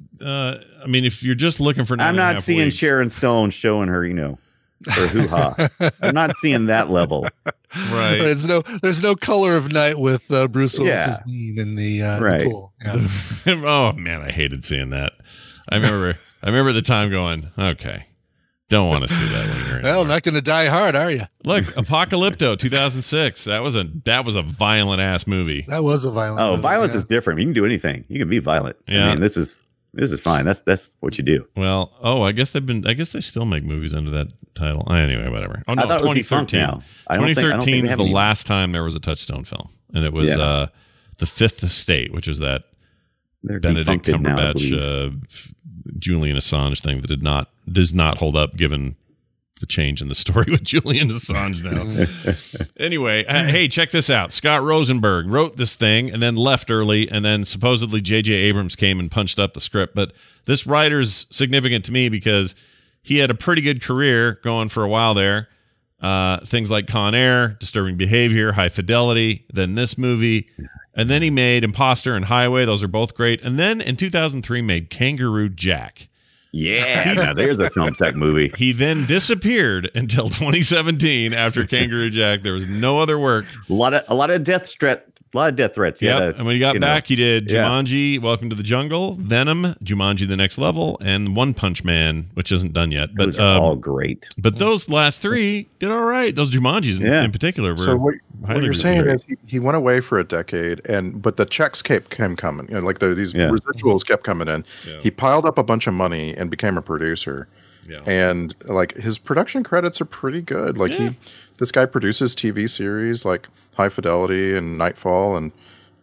I mean, if you're just looking for, I'm not 9.5 seeing weeks, Sharon Stone showing her, her hoo-ha. I'm not seeing that level. right? There's no Color of Night with Bruce Willis's Yeah. bean in the Right. pool. Yeah. Oh man, I hated seeing that. I remember the time going, okay, don't want to see that later. Well, not going to die hard, are you? Look, Apocalypto, 2006. That was a violent ass movie. That was a violent. Oh, movie, violence yeah. is different. You can do anything. You can be violent. Yeah. I mean, this is fine. That's what you do. Well, I guess they still make movies under that title. Anyway, whatever. Oh no, I thought it was defunct 2013. now. I don't think 2013 they is have the any- last time there was a Touchstone film, and it was Yeah. The Fifth Estate, which was that They're Benedict defuncted now, I believe. Cumberbatch, Julian Assange thing that does not hold up given the change in the story with Julian Assange now. Anyway, hey, check this out. Scott Rosenberg wrote this thing and then left early, and then supposedly J.J. Abrams came and punched up the script. But this writer's significant to me because he had a pretty good career going for a while there. Things like Con Air, Disturbing Behavior, High Fidelity, then this movie. And then he made Imposter and Highway. Those are both great. And then in 2003 made Kangaroo Jack. Yeah, now there's a film sack movie. He then disappeared until 2017 after Kangaroo Jack. There was no other work. A lot of death threats. Yeah, And when he got back, he did yeah. Jumanji, Welcome to the Jungle, Venom, Jumanji: The Next Level, and One Punch Man, which isn't done yet. But Those are all great. but those last three did all right. Those Jumanjis in particular were So what highly you're saying received. is he went away for a decade, but the checks kept coming. Like these Yeah. residuals kept coming in. Yeah. He piled up a bunch of money and became a producer. Yeah. And like his production credits are pretty good. Like this guy produces TV series like High Fidelity and Nightfall, and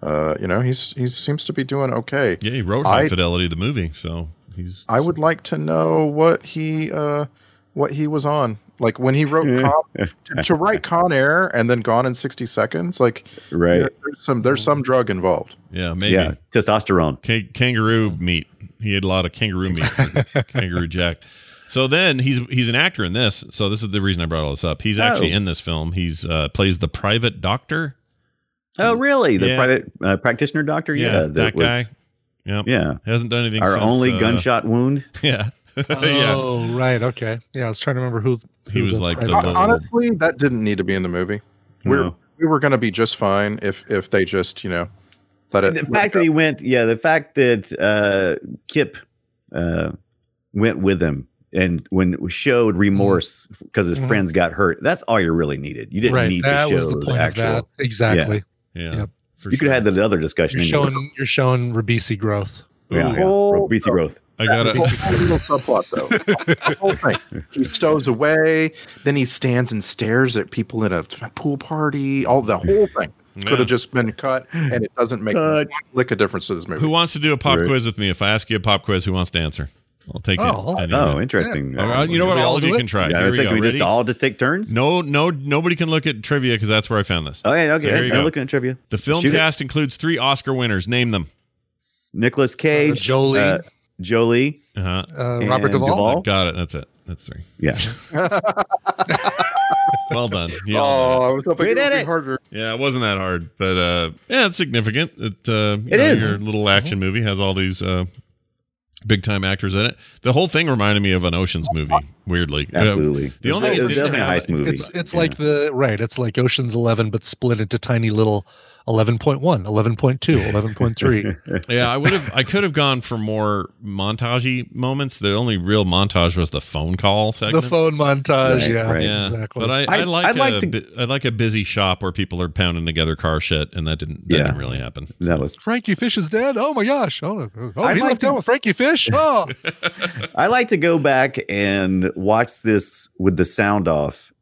he seems to be doing okay. Yeah, he wrote High Fidelity, the movie. So I would like to know what he was on. Like when he wrote to write Con Air and then Gone in 60 Seconds. Like Right. there's some drug involved. Yeah, maybe. Yeah, testosterone. Kangaroo meat. He had a lot of kangaroo meat. For Kangaroo Jack. So then he's an actor in this. So this is the reason I brought all this up. He's actually in this film. He's plays the private doctor. Oh, really? The Yeah. private practitioner doctor? Yeah, that guy. Yep. Yeah. Hasn't done anything Our since, only gunshot wound. Yeah. Oh, right. Okay. Yeah, I was trying to remember who He was like private- the little- Honestly, that didn't need to be in the movie. No. We were going to be just fine if they just let it. The fact that he went, the fact that Kip went with him and when showed remorse because his friends got hurt, that's all you really needed. You didn't need that to show was the point actual. of that. Exactly. Yeah. Yep. For You could have sure. had the other discussion. You're showing Rabisi growth. Yeah, yeah. Oh, BC growth. I got The it. whole little subplot, though. The whole thing. He stows away, then he stands and stares at people in a pool party. The whole thing could have just been cut, and it doesn't make one lick of difference to this movie. Who wants to do a pop Right. quiz with me? If I ask you a pop quiz, who wants to answer? I'll take it. Oh, interesting. You know what? we all All of do you it? can try. Yeah, I Here was we thinking go. we just Ready? all just take turns. No, nobody can look at trivia because that's where I found this. Oh, yeah, So here okay. you I'm go. looking at trivia. The film Shoot it. cast includes 3 Oscar winners. Name them. Nicolas Cage, Jolie. Jolie, Uh-huh. Robert and Duvall. Got it. That's it. That's 3. Yeah. Well done. You all did it. I was hoping We it would did be it. harder. Yeah, it wasn't that hard, but yeah, it's significant. It is. Your little action movie has all these big time actors in it. The whole thing reminded me of an Ocean's movie. Weirdly, Absolutely. The only it thing was it didn't definitely a have- heist movie. It's like it's like Ocean's 11, but split into tiny little 11.1, 11.2, 11.3. Yeah, I could have gone for more montagey moments. The only real montage was the phone call The segment. phone montage. Right, Yeah, right. Yeah, exactly. but I I'd like a busy shop where people are pounding together car shit, and that didn't really happen. That was. Frankie Fish is dead. Oh my gosh. Oh, I'd he like left to- out with Frankie Fish. Oh, I like to go back and watch this with the sound off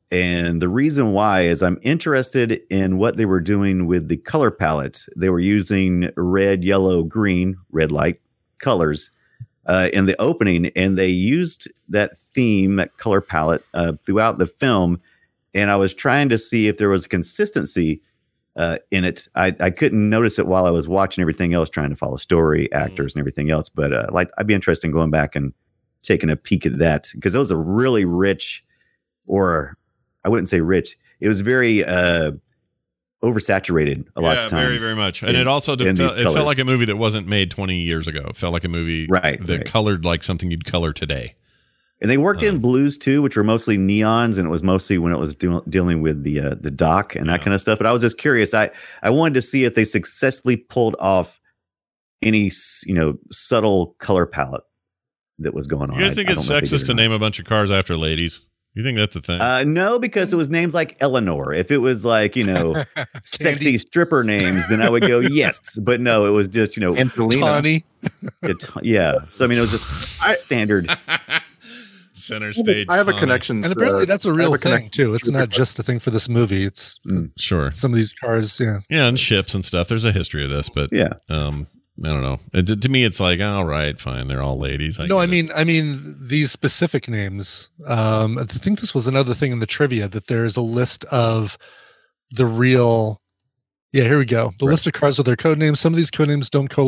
And the reason why is I'm interested in what they were doing with the color palette. They were using red, yellow, green, red light colors in the opening, and they used that theme, that color palette, throughout the film. And I was trying to see if there was consistency in it. I couldn't notice it while I was watching everything else, trying to follow story, actors, and everything else. But I'd be interested in going back and taking a peek at that, because it was a really rich, or I wouldn't say rich. It was very oversaturated a lot of times. Very, very much. And it also felt like a movie that wasn't made 20 years ago. It felt like a movie that colored like something you'd color today. And they worked in blues too, which were mostly neons, and it was mostly when it was dealing with the dock and that kind of stuff. But I was just curious. I wanted to see if they successfully pulled off any subtle color palette that was going on. You guys think it's sexist to name a bunch of cars after ladies? You think that's a thing? No, because it was names like Eleanor. If it was like, sexy stripper names, then I would go yes. But no, it was just, Angelina. Tawny. Yeah. So, I mean, it was just standard. Center stage. I have a connection. And apparently that's a real thing, too. It's not just a thing for this movie. It's sure. Some of these cars, yeah. Yeah, and ships and stuff. There's a history of this, but yeah. I don't know. To me, it's like, all right, fine. They're all ladies. I mean, these specific names. I think this was another thing in the trivia, that there's a list of the real. Yeah, here we go. The list of cars with their code names. Some of these code names don't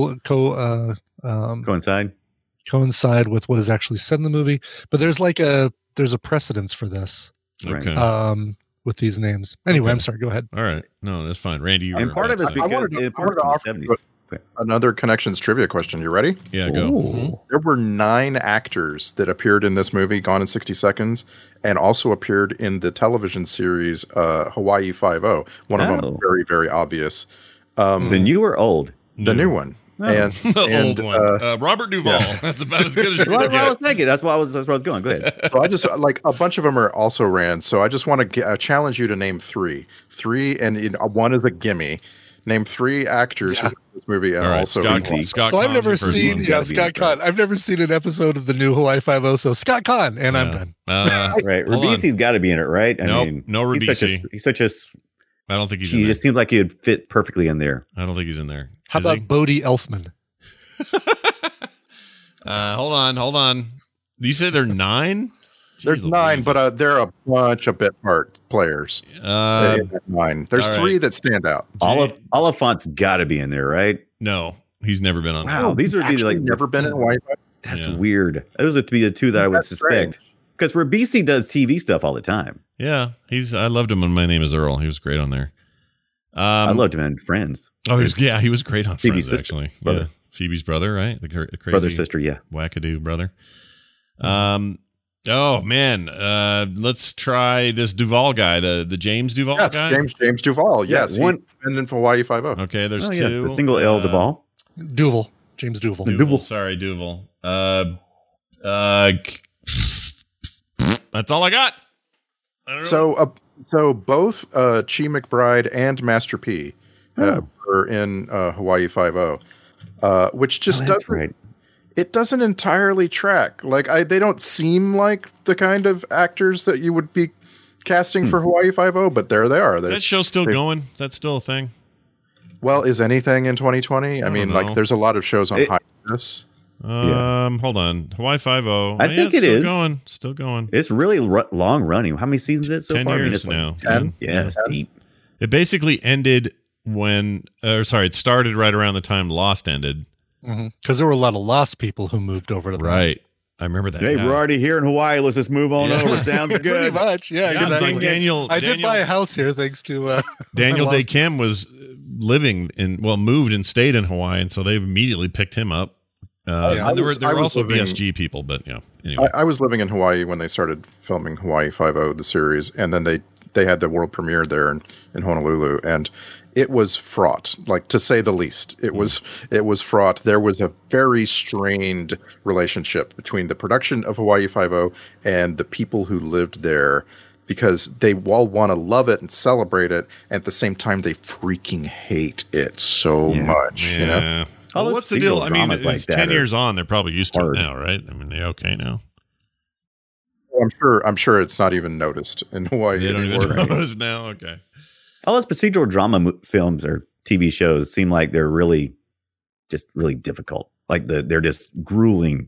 coincide with what is actually said in the movie. But there's a precedence for this. Okay. With these names. Anyway, I'm sorry. Go ahead. All right. No, that's fine. Randy, you and part of it's because I wanted to offer another Connections trivia question. You ready? Yeah, go. Mm-hmm. There were 9 actors that appeared in this movie, Gone in 60 Seconds, and also appeared in the television series Hawaii Five-0. One of them very, very obvious. Then you were old. The new one. Oh. And the old one. Robert Duvall. Yeah. That's about as good as you're going to get. I was thinking. That's where I was going. Go ahead. So I just, a bunch of them are also ran. So I just want to challenge you to name 3. 3, and one is a gimme. Name 3 actors who did this movie, and also Scott so I've never seen Scott Conn. I've never seen an episode of the new Hawaii Five-0. So Scott Conn, and I'm done. Right, Ribisi's got to be in it, right? No Ribisi. He's such a. I don't think he's in there. He just seems like he'd fit perfectly in there. I don't think he's in there. How about Bodie Elfman? Hold on. You said there are 9? There's 9, but there are a bunch of bit part players. 9. There's 3 that stand out. Oliphant's got to be in there, right? No, he's never been on. Wow, these would be never been in Hawaii. That's weird. Those would be the 2 that I would suspect. Because Ribisi does TV stuff all the time. Yeah, I loved him on My Name Is Earl. He was great on there. I loved him in Friends. Oh, he was great on Phoebe's Friends, actually. Brother. Yeah. Phoebe's brother, right? The crazy brother sister, yeah. Wackadoo brother. Oh man, let's try this Duvall guy, the James Duvall guy. James Duvall. Yes, one and then Hawaii Five-0. Okay, there's 2. The single L Duvall. Duval. James Duval. Sorry, Duval. That's all I got. I don't know. So both Chi McBride and Master P were in Hawaii Five-0, which just doesn't. Right. It doesn't entirely track. They don't seem like the kind of actors that you would be casting for Hawaii Five-0, but there they are. Is that show still going? Is that still a thing? Well, is anything in 2020? I mean, there's a lot of shows on hiatus. Hold on. Hawaii Five-0. I think it is still going. It's really long running. How many seasons is it so 10 far? years now. 10. Yeah, it's deep. It basically ended it started right around the time Lost ended. Because there were a lot of Lost people who moved over to the right. I remember that. Hey, we're already here in Hawaii. Let's just move on over. Sounds good. Pretty much, yeah. Exactly. I did buy a house here thanks to Daniel Day Kim was moved and stayed in Hawaii, and so they immediately picked him up. And there were also BSG people, but anyway. I was living in Hawaii when they started filming Hawaii Five-0, the series, and then they had the world premiere there in Honolulu, and it was fraught, to say the least. It was fraught. There was a very strained relationship between the production of Hawaii Five-0 and the people who lived there, because they all want to love it and celebrate it, and at the same time they freaking hate it so much. Yeah. You know? Well, what's the deal? I mean, it's like 10 years on. They're probably used to it now, right? I mean, they okay now? I'm sure it's not even noticed in Hawaii They don't anymore. even notice now. Okay. All those procedural drama films or TV shows seem like they're really difficult. Like they're just grueling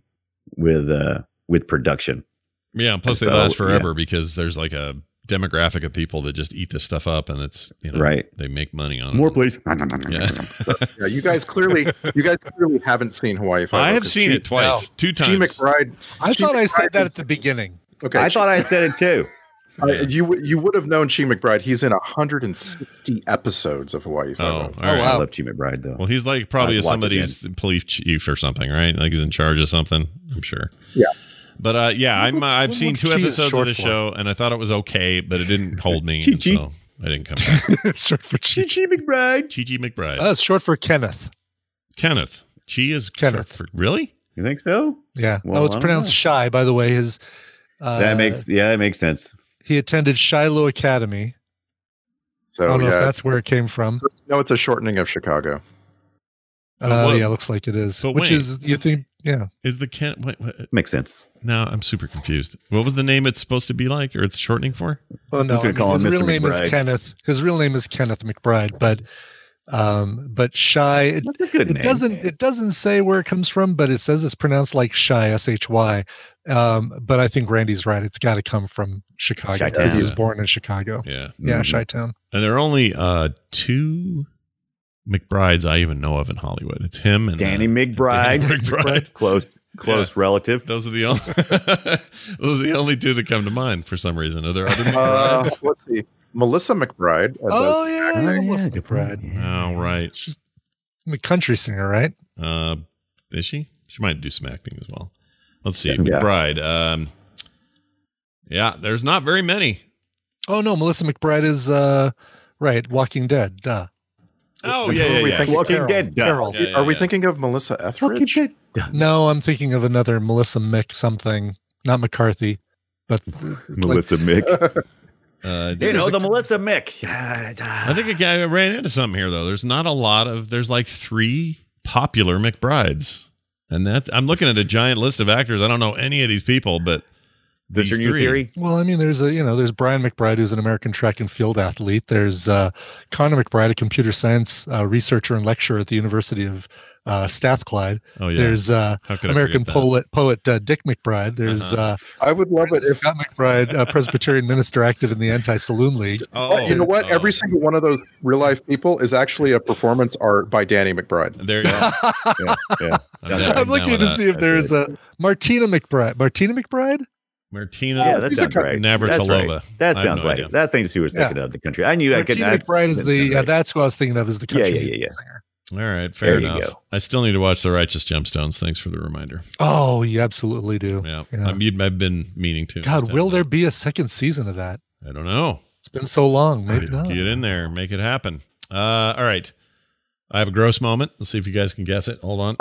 with production. Yeah. Plus, And they so, last forever because there's like a demographic of people that just eat this stuff up, and it's Right. They make money on More, it. please. Yeah. Yeah, you guys clearly haven't seen Hawaii Five-O. I have 'cause seen Chi- it twice, 2 Chi times. McBride. I Chi thought I said McBride that is- at the beginning. Okay, I thought I said it too. you would have known Chi McBride. He's in 160 episodes of Hawaii Oh, Five-O. all right. wow. I love Chi McBride though. Well, he's like probably I'd watch it somebody's police chief or something, right? Like he's in charge of something. I'm sure. Yeah. But I've what's seen 2 Chi is episodes of short the for? show, and I thought it was okay, but it didn't hold me, Chi and Chi. so I didn't come back. It's short for Chi. Chi McBride. Chi McBride, It's short for Kenneth. Kenneth. Chi is Kenneth. Really? You think so? Yeah. Well, it's I don't pronounced know. Shy, by the way. His That makes sense. he attended Shiloh Academy. I So don't know yeah, if that's where it came from. no, it's a shortening of Chicago. Well, Yeah, looks like it is. but Which wait. is, you think, yeah. Is the Ken? What? Makes sense. Now I'm super confused. What was the name it's supposed to be like, or it's shortening for? Well, no, Who's gonna call his him real Mr. name McBride? is Kenneth. His real name is Kenneth McBride, but Shy. That's a good name. It doesn't say where it comes from, but it says it's pronounced like Shy, SHY. But I think Randy's right. It's got to come from Chicago. Chi-town. He was born in Chicago. Yeah. Yeah, Mhm. Chi-town. And there are only 2 McBrides I even know of in Hollywood. It's him and Danny McBride. Danny McBride. Close relative. Those are the only 2 that come to mind for some reason. Are there other McBrides? Let's see. Melissa McBride. Oh, yeah. Oh, Melissa good McBride. point. Oh, right. She's a country singer, right? Is she? She might do some acting as well. Let's see. Yeah. McBride. Yeah, there's not very many. Oh, no. Melissa McBride is, right, Walking Dead. Duh. Oh, Which yeah, one yeah, are we yeah. thinking? Walking Carol. Dead. duh. Carol. Yeah, Are we yeah. thinking of Melissa Walking Etheridge? Dead. No, I'm thinking of another Melissa Mick something. Not McCarthy, but Melissa Mick. You there's know, a- the Melissa Mick. I think I ran into something here, though. There's not a lot of, there's like 3 popular McBrides. And I'm looking at a giant list of actors. I don't know any of these people, but Is this your these new 3. theory? Well, I mean, there's Brian McBride, who's an American track and field athlete. There's Connor McBride, a computer science researcher and lecturer at the University of Strathclyde. Oh, yeah. There's How could I American forget that? poet Dick McBride. There's I would love it if. Scott McBride, a Presbyterian minister active in the Anti-Saloon League. Oh, You know what? oh. Every single one of those real life people is actually a performance art by Danny McBride. There you go. Yeah. I'm I'm looking to see if there's a Martina McBride. Martina McBride? Martina Yeah, that sounds right. That's Navratilova. right. That I have sounds no like idea. it. That thing she was thinking of the country. I knew I could. Martina McBride is that the sounds right. that's who I was thinking of as the country Yeah. singer. All right, fair There you enough. go. I still need to watch The Righteous Gemstones. Thanks for the reminder. Oh, you absolutely do. Yeah, Yeah. I've been meaning to. God, Just will haven't. there be a second season of that? I don't know. It's been so long. Maybe not. Get in there, make it happen. All right, I have a gross moment. Let's see if you guys can guess it. Hold on.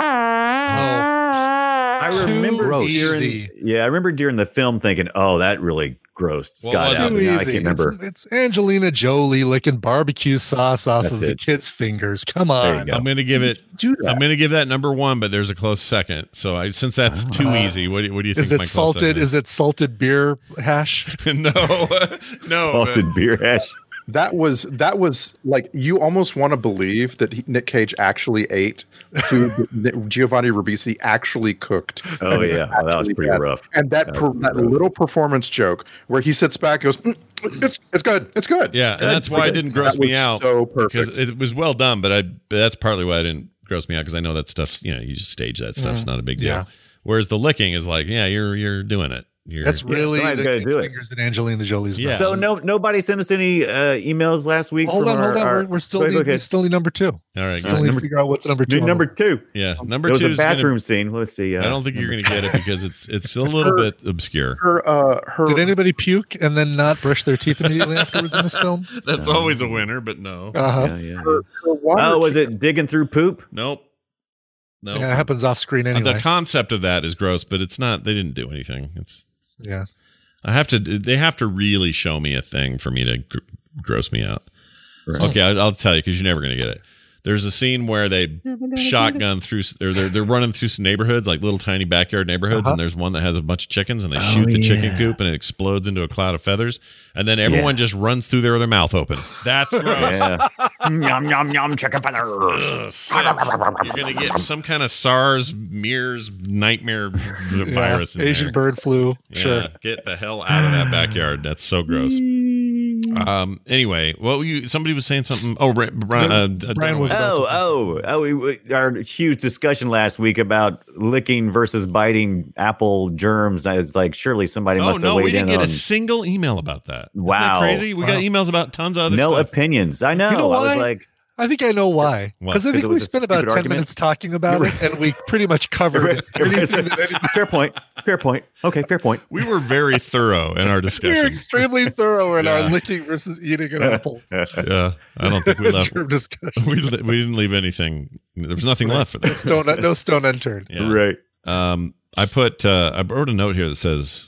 I remember Too during, easy. I remember during the film thinking, "Oh, that really grossed What Scott was out." it? Too but now I easy. can't remember. It's Angelina Jolie licking barbecue sauce off That's of the it. kid's fingers. Come There on. you go. I'm going to give it. Do that. I'm going to give that number 1, but there's a close second. So since that's too easy, what do you think? Is my it close salted? second Is it salted beer hash? no, Salted beer hash. That was like you almost want to believe that Nick Cage actually ate food that Giovanni Ribisi actually cooked. Oh And yeah, well, that was actually pretty had. rough. And that That was pretty rough. little performance joke where he sits back and goes, it's good, it's good. Yeah, and that's why it didn't gross That me was out. so Because perfect. it was well done, but that's partly why it didn't gross me out, because I know that stuff's, you just stage that stuff. It's not a big deal. Yeah. Whereas the licking is like, yeah, you're doing it. That's really somebody's the gotta kid's do it. fingers in Angelina Jolie's Yeah. mouth. So nobody sent us any emails last week. Hold from on. our- We're still Go ahead, need, go ahead. we still need number 2. All right. Still good. need to number- figure out what's number 2. Dude, number 2. Yeah, number There was 2 a is gonna, bathroom scene. Let's see. I don't think you're going to get it because it's a little bit obscure. Her Did anybody puke and then not brush their teeth immediately afterwards in this film? That's always a winner, but no. Uh-huh. Yeah. her water Oh, was it digging through poop? Nope. No. Yeah, it happens off screen anyway. The concept of that is gross, but it's not. They didn't do anything. Yeah. They have to really show me a thing for me to gross me out. Right. Okay, I'll tell you because you're never going to get it. There's a scene where they shotgun through. They're running through some neighborhoods, like little tiny backyard neighborhoods, and there's one that has a bunch of chickens, and they shoot the chicken coop, and it explodes into a cloud of feathers, and then everyone just runs through there with their mouth open. That's gross. Yum yum yum chicken feathers. Ugh, sick. You're gonna get some kind of SARS, MERS, nightmare virus. In Asian there. bird flu. Yeah, Sure. get the hell out of that backyard. That's so gross. Anyway, somebody was saying something. Oh, Brian was our huge discussion last week about licking versus biting apple germs. I was like, surely somebody must have weighed we didn't in get on. a single email about that. Isn't Wow. that crazy? We got emails about tons of other No stuff. opinions. I know. You know I was why? like, I think I know why. What? Because I 'Cause think it we was a spent about stupid 10 argument? minutes talking about it, and we pretty much covered anything that fair point. Fair point. Okay, fair point. We were very thorough in our we're discussion. extremely thorough in Yeah. our licking versus eating an apple. Yeah, I don't think we left. Germ discussion. We didn't leave anything. There was nothing left for that. No stone unturned. Yeah. Right. I wrote a note here that says,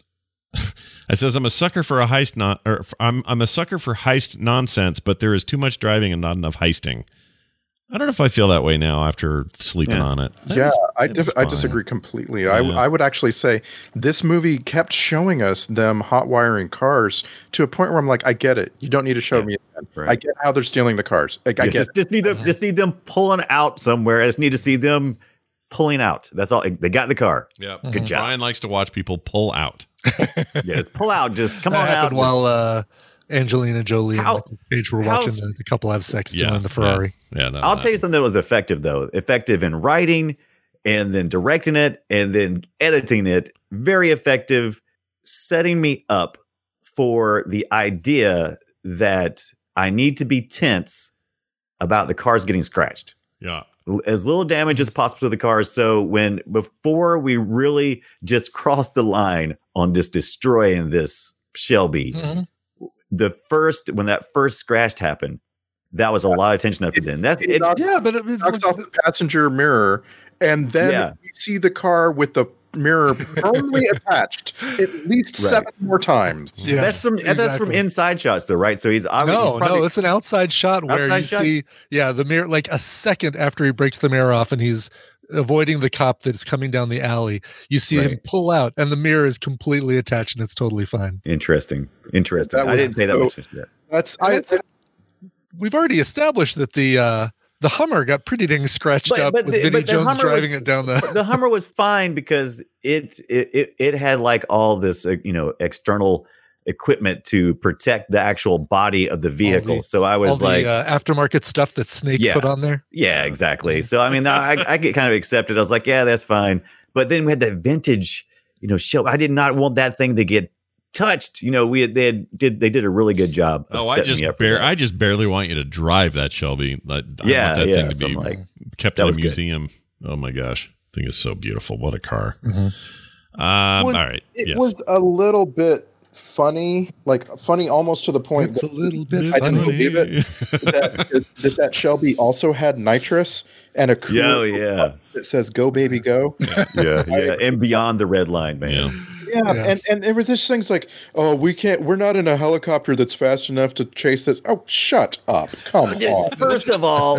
"I says I'm a sucker for a heist I'm a sucker for heist nonsense, but there is too much driving and not enough heisting." I don't know if I feel that way now after sleeping on it. Yeah, I was fine. disagree completely. Yeah. I would actually say this movie kept showing us them hot wiring cars to a point where I'm like, I get it. You don't need to show me again. Right. I get how they're stealing the cars. Like, I get Just need them pulling out somewhere. I just need to see them pulling out. That's all. They got in the car. Yeah, Good job. Brian likes to watch people pull out. Yeah, just pull out. Just come That on out. happened while Angelina Jolie How- and Nicolas Cage were how- watching the couple have sex still Yeah, in the Ferrari. Yeah, I'll tell you something that was effective though. Effective in writing and then directing it and then editing it. Very effective, setting me up for the idea that I need to be tense about the cars getting scratched. Yeah. As little damage as possible to the cars. So before we really just cross the line on just destroying this Shelby, Mhm. when that first scratch happened, that was a lot of tension up to then. That's it. Yeah, but knocks off the passenger mirror, and then we see the car with the mirror firmly attached at least Right. 7 more times. Yes, That's from exactly. inside shots though, right? So he's obviously No, it's an outside shot where Outside you shot? see, the mirror, like a second after he breaks the mirror off and he's avoiding the cop that's coming down the alley. You see him Right. pull out, and the mirror is completely attached, and it's totally fine. interesting. That I was didn't pay that so- much attention to that. That's We've already established that the Hummer got pretty dang scratched up with Vinnie the Jones Hummer driving was- it down the. The Hummer was fine because it had like all this external equipment to protect the actual body of the vehicle. So I all was the like, aftermarket stuff that Snake Yeah. put on there. yeah, exactly. So I mean, I get kind of accepted. I was like, yeah, that's fine. But then we had that vintage, show. I did not want that thing to get touched. They did a really good job. Of Oh, I setting me up for that. I just barely want you to drive that Shelby. I want that thing to so be I'm like, kept that in a was good. museum. Oh my gosh, I think it's so beautiful. What a car. Mhm. All Was- right. It Yes. was a little bit funny, like funny almost to the point It's a that little bit I didn't funny. believe it that Shelby also had nitrous and a Yeah, cooler yeah. that says "Go baby go." yeah, and beyond the red line, man. Yeah. Yeah, Yes. and there were these things like, "Oh, we're not in a helicopter that's fast enough to chase this." Oh, shut up! Come on. First of all,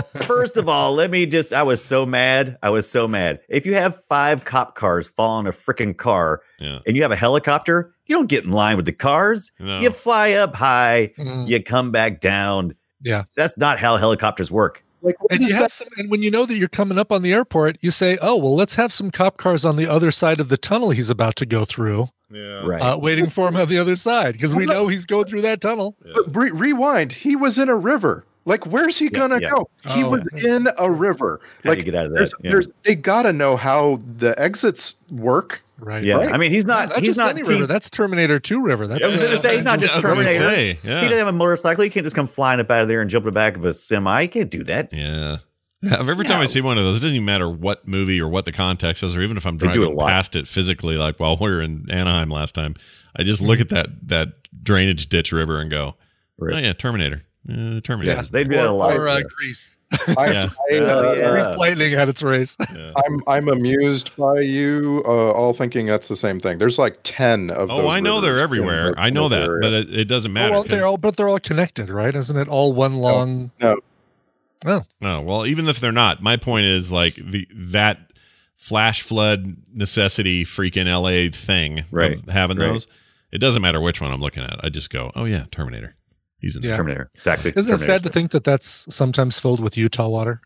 I was so mad. If you have 5 cop cars fall on a freaking car Yeah. and you have a helicopter, you don't get in line with the cars. No. You fly up high, Mhm. you come back down. Yeah. That's not how helicopters work. Like, what And you is have that? some, and when you know that you're coming up on the airport, you say, "Oh, well, let's have some cop cars on the other side of the tunnel he's about to go through, Yeah. Right. waiting for him on the other side, because we know he's going through that tunnel." But rewind. He was in a river. Like, where's he gonna yeah. go? He Oh. was in a river. How do Like, you get out of that? Yeah. they gotta know how the exits work. Right. Yeah. right. I mean, he's not Just not any river. That's Terminator 2 river. That's I was gonna say, he's not just I was gonna Terminator. say, yeah. He doesn't have a motorcycle. He can't just come flying up out of there and jump in the back of a semi. He can't do that. Yeah. Every time I see one of those, it doesn't even matter what movie or what the context is, or even if I'm They do it a driving lot. past it physically, like while we were in Anaheim last time, I just look at that drainage ditch river and go, Right. oh yeah, Terminator. Terminator. Yeah, they do that a lot. or Grease. I, Yeah. Grease Lightning had its race. I'm amused by you all thinking that's the same thing. There's like 10 of those. Oh, I know they're rivers in everywhere. the- I know in the that, area. but it doesn't matter. Well, 'cause- they're all connected, right? Isn't it all one long? Oh, No, well, even if they're not, my point is like that flash flood necessity freaking LA thing, Right, of having right. those. It doesn't matter which one I'm looking at. I just go, oh yeah, Terminator. He's in there. Yeah. Terminator. Exactly. isn't it sad to think that that's sometimes filled with Utah water?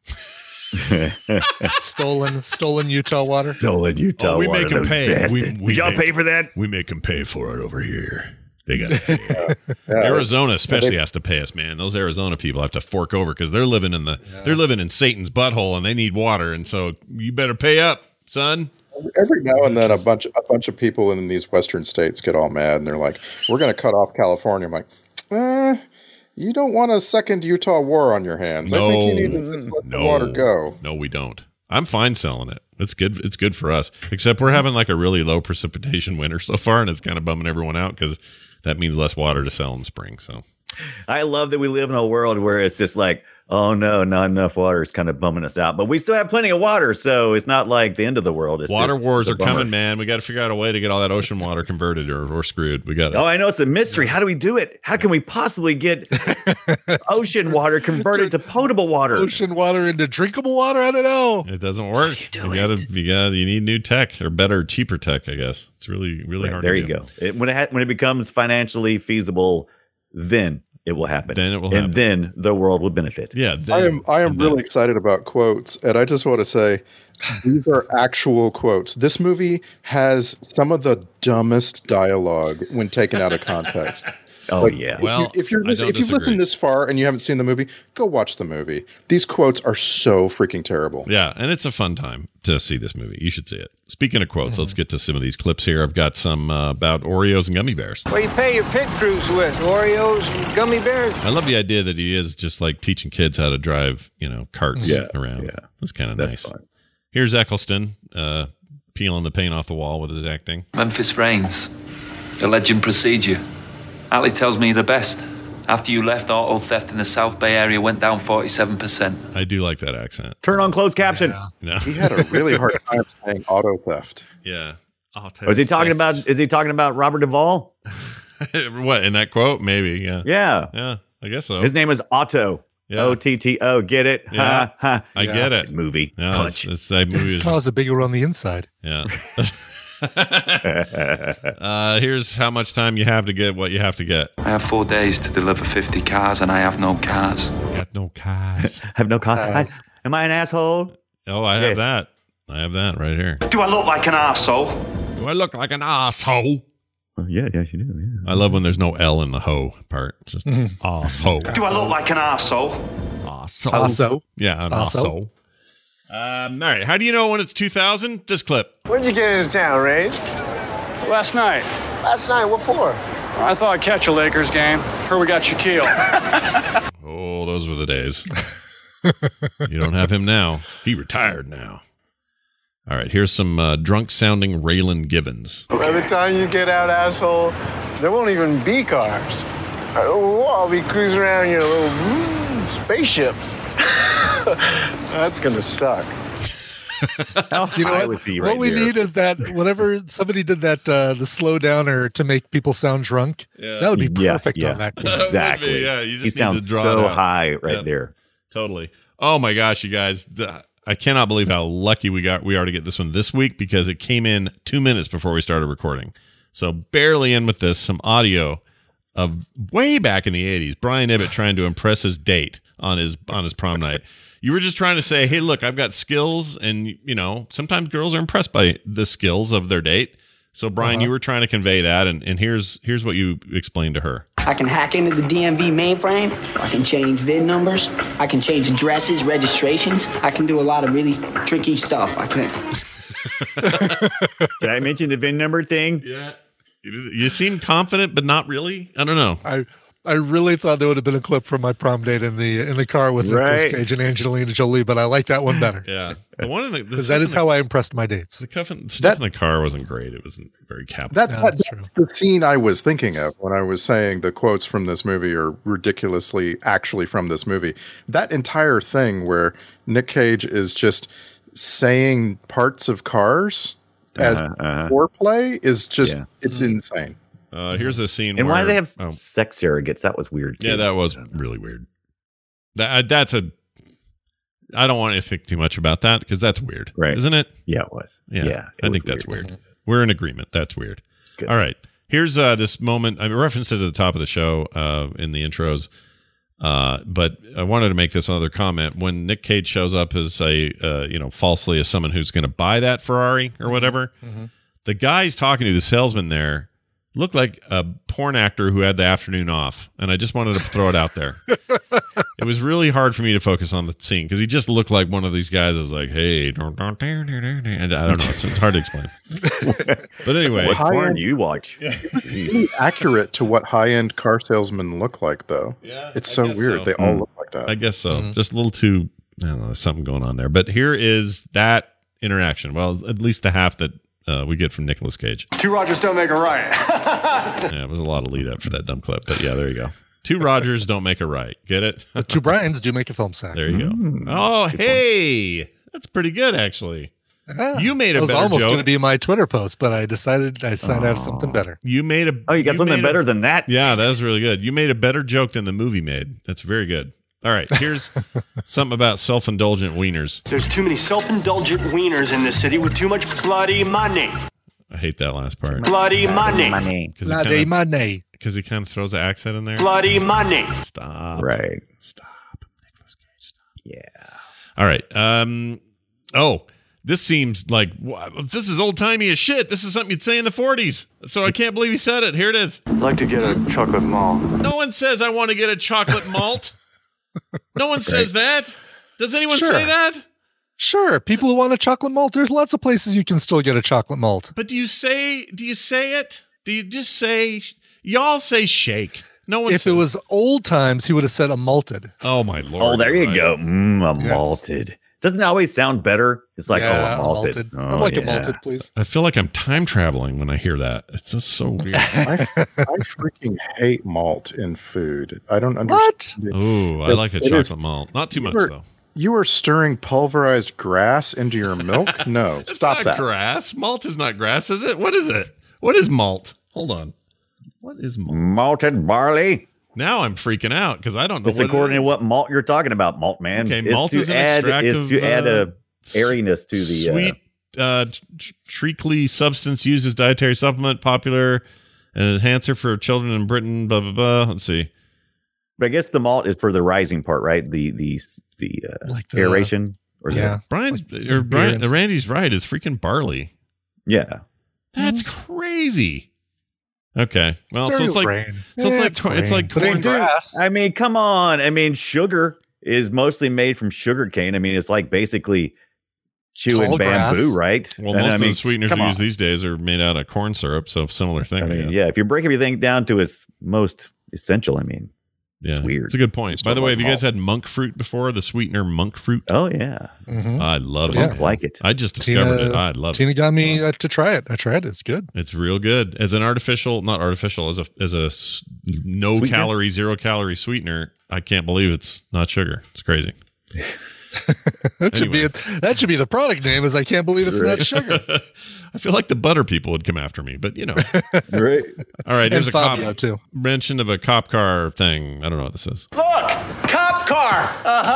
Stolen Utah water. Stolen Utah. Oh, we water, make 'em those pay. bastards. We Did y'all make- pay for that? We make them pay for it over here. They got to pay. Yeah, Arizona especially has to pay us, man. Those Arizona people have to fork over because they're living in they're living in Satan's butthole and they need water, and so you better pay up, son. every now and then a bunch of people in these western states get all mad and they're like, "We're going to cut off California." I'm like, you don't want a second Utah war on your hands. I think you need to just let the water go. No, we don't. I'm fine selling it. It's good. It's good for us. Except we're having like a really low precipitation winter so far, and it's kind of bumming everyone out because that means less water to sell in spring. So I love that we live in a world where it's just like, oh no, not enough water is kind of bumming us out. But we still have plenty of water, so it's not like the end of the world. It's water just, wars it's a are bummer. coming, man. We got to figure out a way to get all that ocean water converted, or we're screwed. We got Oh, I know it's a mystery. How do we do it? How can we possibly get ocean water converted to potable water? Ocean water into drinkable water? I don't know. It doesn't work. You need new tech or better, cheaper tech. I guess it's really hard. There to you do. go. When it becomes financially feasible, then it will happen. Then it will and happen. then the world will benefit. Yeah, I am really excited about quotes, and I just want to say these are actual quotes. This movie has some of the dumbest dialogue when taken out of context. Oh yeah. Well, if you've disagree. listened this far and you haven't seen the movie, go watch the movie. These quotes are so freaking terrible. Yeah, and it's a fun time to see this movie. You should see it. Speaking of quotes, let's get to some of these clips here. I've got some about Oreos and gummy bears. What do you pay your pit crews with? Oreos and gummy bears? I love the idea that he is just like teaching kids how to drive, carts around. yeah. That's kind of That's nice. fun. Here's Eccleston peeling the paint off the wall with his acting. Memphis Reigns, the legend precedes you. Ali tells me you're the best. After you left, auto theft in the South Bay area went down 47%. I do like that accent. Turn on closed caption. No. He had a really hard time saying auto theft. Yeah. Is he talking about Robert Duvall? What, in that quote? Maybe, yeah. Yeah. Yeah, I guess so. His name is Otto. Yeah. OTTO. Get it? Yeah. Ha, ha. I get it. Movie. Yeah, Punch. it's that movie. His is- claws are bigger on the inside. Yeah. Here's how much time you have to get what you have to get. I have 4 days to deliver 50 cars, and I have no cars. Got no cars. Have no cause. Am I an asshole? Oh, I have Yes. that. I have that right here. Do I look like an arsehole? Do I look like an asshole? Oh, yeah, you do. Yeah. I love when there's no L in the hoe part. It's just asshole. Do I look like an arsehole? Asshole. Also, Yeah, an Also. asshole. All right. How do you know when it's 2000? This clip. When'd you get into town, Rays? Last night, Last night. What for? I thought I'd catch a Lakers game. Heard we got Shaquille. Oh, those were the days. You don't have him now. He retired now. All right. Here's some drunk-sounding Raylan Gibbons. By the time you get out, asshole, there won't even be cars. We'll all be cruising around in your little spaceships. That's gonna suck. you know I what? would be What right we there. need is that whenever somebody did that, the slow downer to make people sound drunk, Yeah. that would be Yeah, perfect yeah. on that. That would Exactly. be, yeah, you just he need sounds to draw so it out. high right Yep. there. Totally. Oh my gosh, you guys. I cannot believe how lucky we are to get this one this week because it came in 2 minutes before we started recording. So barely in with this, some audio of way back in the 80s, Brian Ibbett trying to impress his date on his prom night. You were just trying to say, hey, look, I've got skills, and sometimes girls are impressed by the skills of their date. So Brian, you were trying to convey that, and here's what you explained to her. I can hack into the DMV mainframe. I can change VIN numbers. I can change addresses, registrations. I can do a lot of really tricky stuff. I can. Did I mention the VIN number thing? Yeah. You seem confident, but not really. I don't know. I really thought there would have been a clip from my prom date in the car with Nicolas Right. Cage and Angelina Jolie, but I like that one better. Yeah. The one in the Because that is how I impressed my dates. the stuff in the car wasn't great. It wasn't very capital. that's That's the scene I was thinking of when I was saying the quotes from this movie are ridiculously actually from this movie. That entire thing where Nick Cage is just saying parts of cars as foreplay is just it's insane. Here's a scene And where, why do they have oh, sex surrogates? That was weird. Too. yeah, that was really weird. That's a I don't want you to think too much about that because that's weird, Right. isn't it? Yeah, it was. Yeah, it I was think that's weird. weird. We're in agreement. That's weird. Good. All right. Here's this moment. I referenced it at the top of the show in the intros, but I wanted to make this other comment. When Nick Cage shows up as falsely as someone who's going to buy that Ferrari or whatever, the guy he's talking to, the salesman there, looked like a porn actor who had the afternoon off, and I just wanted to throw it out there. It was really hard for me to focus on the scene because he just looked like one of these guys that was like, hey, and I don't know, it's hard to explain. But anyway, What porn do you watch? Really accurate to what high-end car salesmen look like, though. Yeah, it's I so guess weird. so. They all look like that. I guess so. Just a little too, I don't know, there's something going on there. But here is that interaction. Well, at least the half that we get from Nicolas Cage. Two Rogers don't make a right. Yeah, it was a lot of lead up for that dumb clip. But yeah, there you go. Two Rogers don't make a right. Get it? The two Brians do make a film sack. There you go. Oh, hey. That's pretty good, actually. Yeah. You made a It was better almost joke. going to be my Twitter post, but I decided I signed out of something better. You made a. Oh, you got something better than that? Yeah, that was really good. You made a better joke than the movie made. That's very good. All right, here's something about self-indulgent wieners. There's too many self-indulgent wieners in this city with too much bloody money. I hate that last part. Bloody money. Bloody money. Because he kind of throws an accent in there. Bloody money. Stop. Right. Stop. Nicolas Cage, stop. Yeah. All right. This seems like this is old timey as shit. This is something you'd say in the 40s. So I can't believe he said it. Here it is. I'd like to get a chocolate malt. No one says I want to get a chocolate malt. No one says that. Does anyone say that? Sure. People who want a chocolate malt, there's lots of places you can still get a chocolate malt. But do you say it? Do you just say, y'all say shake? No one If says. it was old times, he would have said a malted. Oh my Lord. Oh, there you right. go. A malted. Doesn't it always sound better? It's like, Yeah, a malted. Oh, I'd like a yeah. malted, please. I feel like I'm time traveling when I hear that. It's just so weird. I freaking hate malt in food. I don't understand. What? Ooh, I like a chocolate malt. Not too much, though. You are stirring pulverized grass into your milk? No, It's stop not that. grass. Malt is not grass, is it? What is it? What is malt? Hold on. What is malt? Malted barley. Now I'm freaking out because I don't know. It's what according it to is. what malt you're talking about, malt man. Okay, Is malt to is an add, extractive, is to add a airiness to the sweet treacly substance used as dietary supplement, popular and enhancer for children in Britain. Blah blah blah. Let's see. But I guess the malt is for the rising part, right? The Like the- aeration. Or Yeah. Randy's right. It's freaking barley. Yeah. That's crazy. Okay. Well, so Cereal it's like grain. it's like But it corn. ain't grass. I mean, come on. I mean, sugar is mostly made from sugar cane. I mean, it's like basically chewing Tall bamboo, grass. right? Well, And most I of mean, the sweeteners come we on. use these days are made out of corn syrup, so similar thing. I I mean, guess. yeah, if you break everything down to its most essential, I mean, Yeah, it's weird. It's a good point. It's By the not way, like have you guys malt. had monk fruit before? The sweetener monk fruit. Oh yeah, Mhm. I love I it. like it. I just discovered it. I love it. Tina got me to try it. I tried it. It's good. It's real good as an not artificial, as a no Sweetener? calorie, 0 calorie sweetener. I can't believe it's not sugar. It's crazy. That should be that should be the product name. Is I can't believe it's not sugar. I feel like the butter people would come after me, but you know. Right. All right, here's And a Fabio cop too. mention of a cop car thing. I don't know what this is. Look, cop car.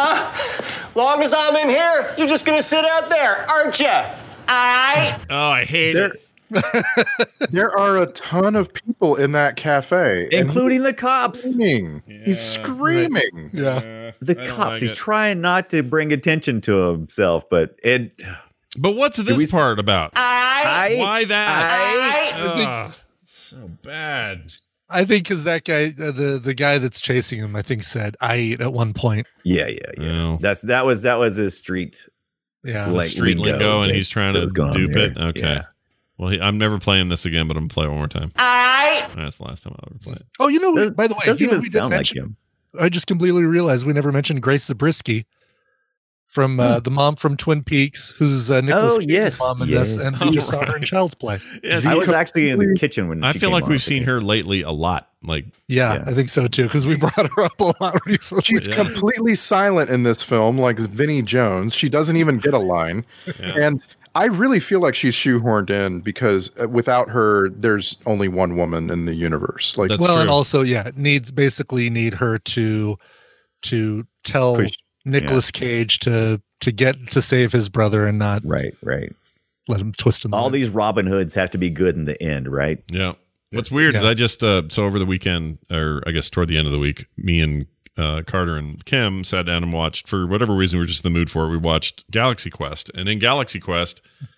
Long as I'm in here, you're just gonna sit out there, aren't you? I. Oh, I hate it. There are a ton of people in that cafe, and Including the cops. screaming. He's screaming. Yeah. The I don't cops. like He's it. trying not to bring attention to himself, but But what's this we- part about? I. Why that? I. Ugh, so bad. I think because that guy, the guy that's chasing him, I think said "I ate" at one point. yeah. Oh. That was his street. Yeah. It's Like street lingo lingo, and that- he's trying that to was going on dupe there. it. Okay. Yeah. Well, I'm never playing this again, but I'm gonna play it one more time. I. That's the last time I'll ever play it. Oh, you know, Doesn't- by the way, doesn't you know, even we didn't sound like mention. him. I just completely realized we never mentioned Grace Zabriskie from the mom from Twin Peaks, who's Nicholas Oh, Cage's yes, mom in yes. this, and we just Oh, saw her in right. Child's Play. Yes, I was actually in the kitchen when I she feel came like on, we've I seen think. her lately a lot. Like, Yeah, Yeah. I think so too, because we brought her up a lot recently. She's Yeah. completely silent in this film, like Vinnie Jones. She doesn't even get a line. Yeah. And I really feel like she's shoehorned in because without her, there's only one woman in the universe. Like, That's well, and true. also, need her to tell Push. Nicolas Cage to get to save his brother and not right. let him twist in the All wind. these Robin Hoods have to be good in the end, right? Yeah. What's weird is I just so over the weekend, or I guess toward the end of the week, me and Carter and Kim sat down and watched, for whatever reason, we were just in the mood for it. We watched Galaxy Quest, and in Galaxy Quest,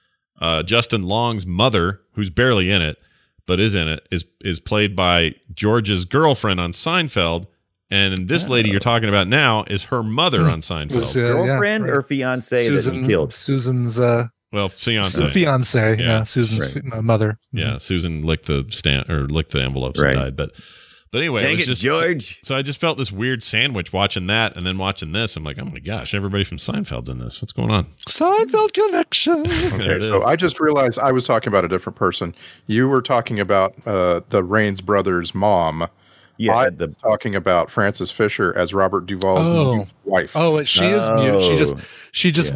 Justin Long's mother, who's barely in it but is in it, is played by George's girlfriend on Seinfeld, and this lady you're talking about now is her mother on Seinfeld. Girlfriend or fiance that he killed? Susan's well, fiance. Fiance, Susan's mother. Yeah, Susan licked the envelopes Right. and died. But anyway, Dang it was it, just George. So I just felt this weird sandwich watching that and then watching this. I'm like, oh my gosh, everybody from Seinfeld's in this. What's going on? Seinfeld connection. There it So is. I just realized I was talking about a different person. You were talking about the Raines brothers' mom. Yeah, I'm talking about Frances Fisher as Robert Duvall's wife. Oh, she is mute. She just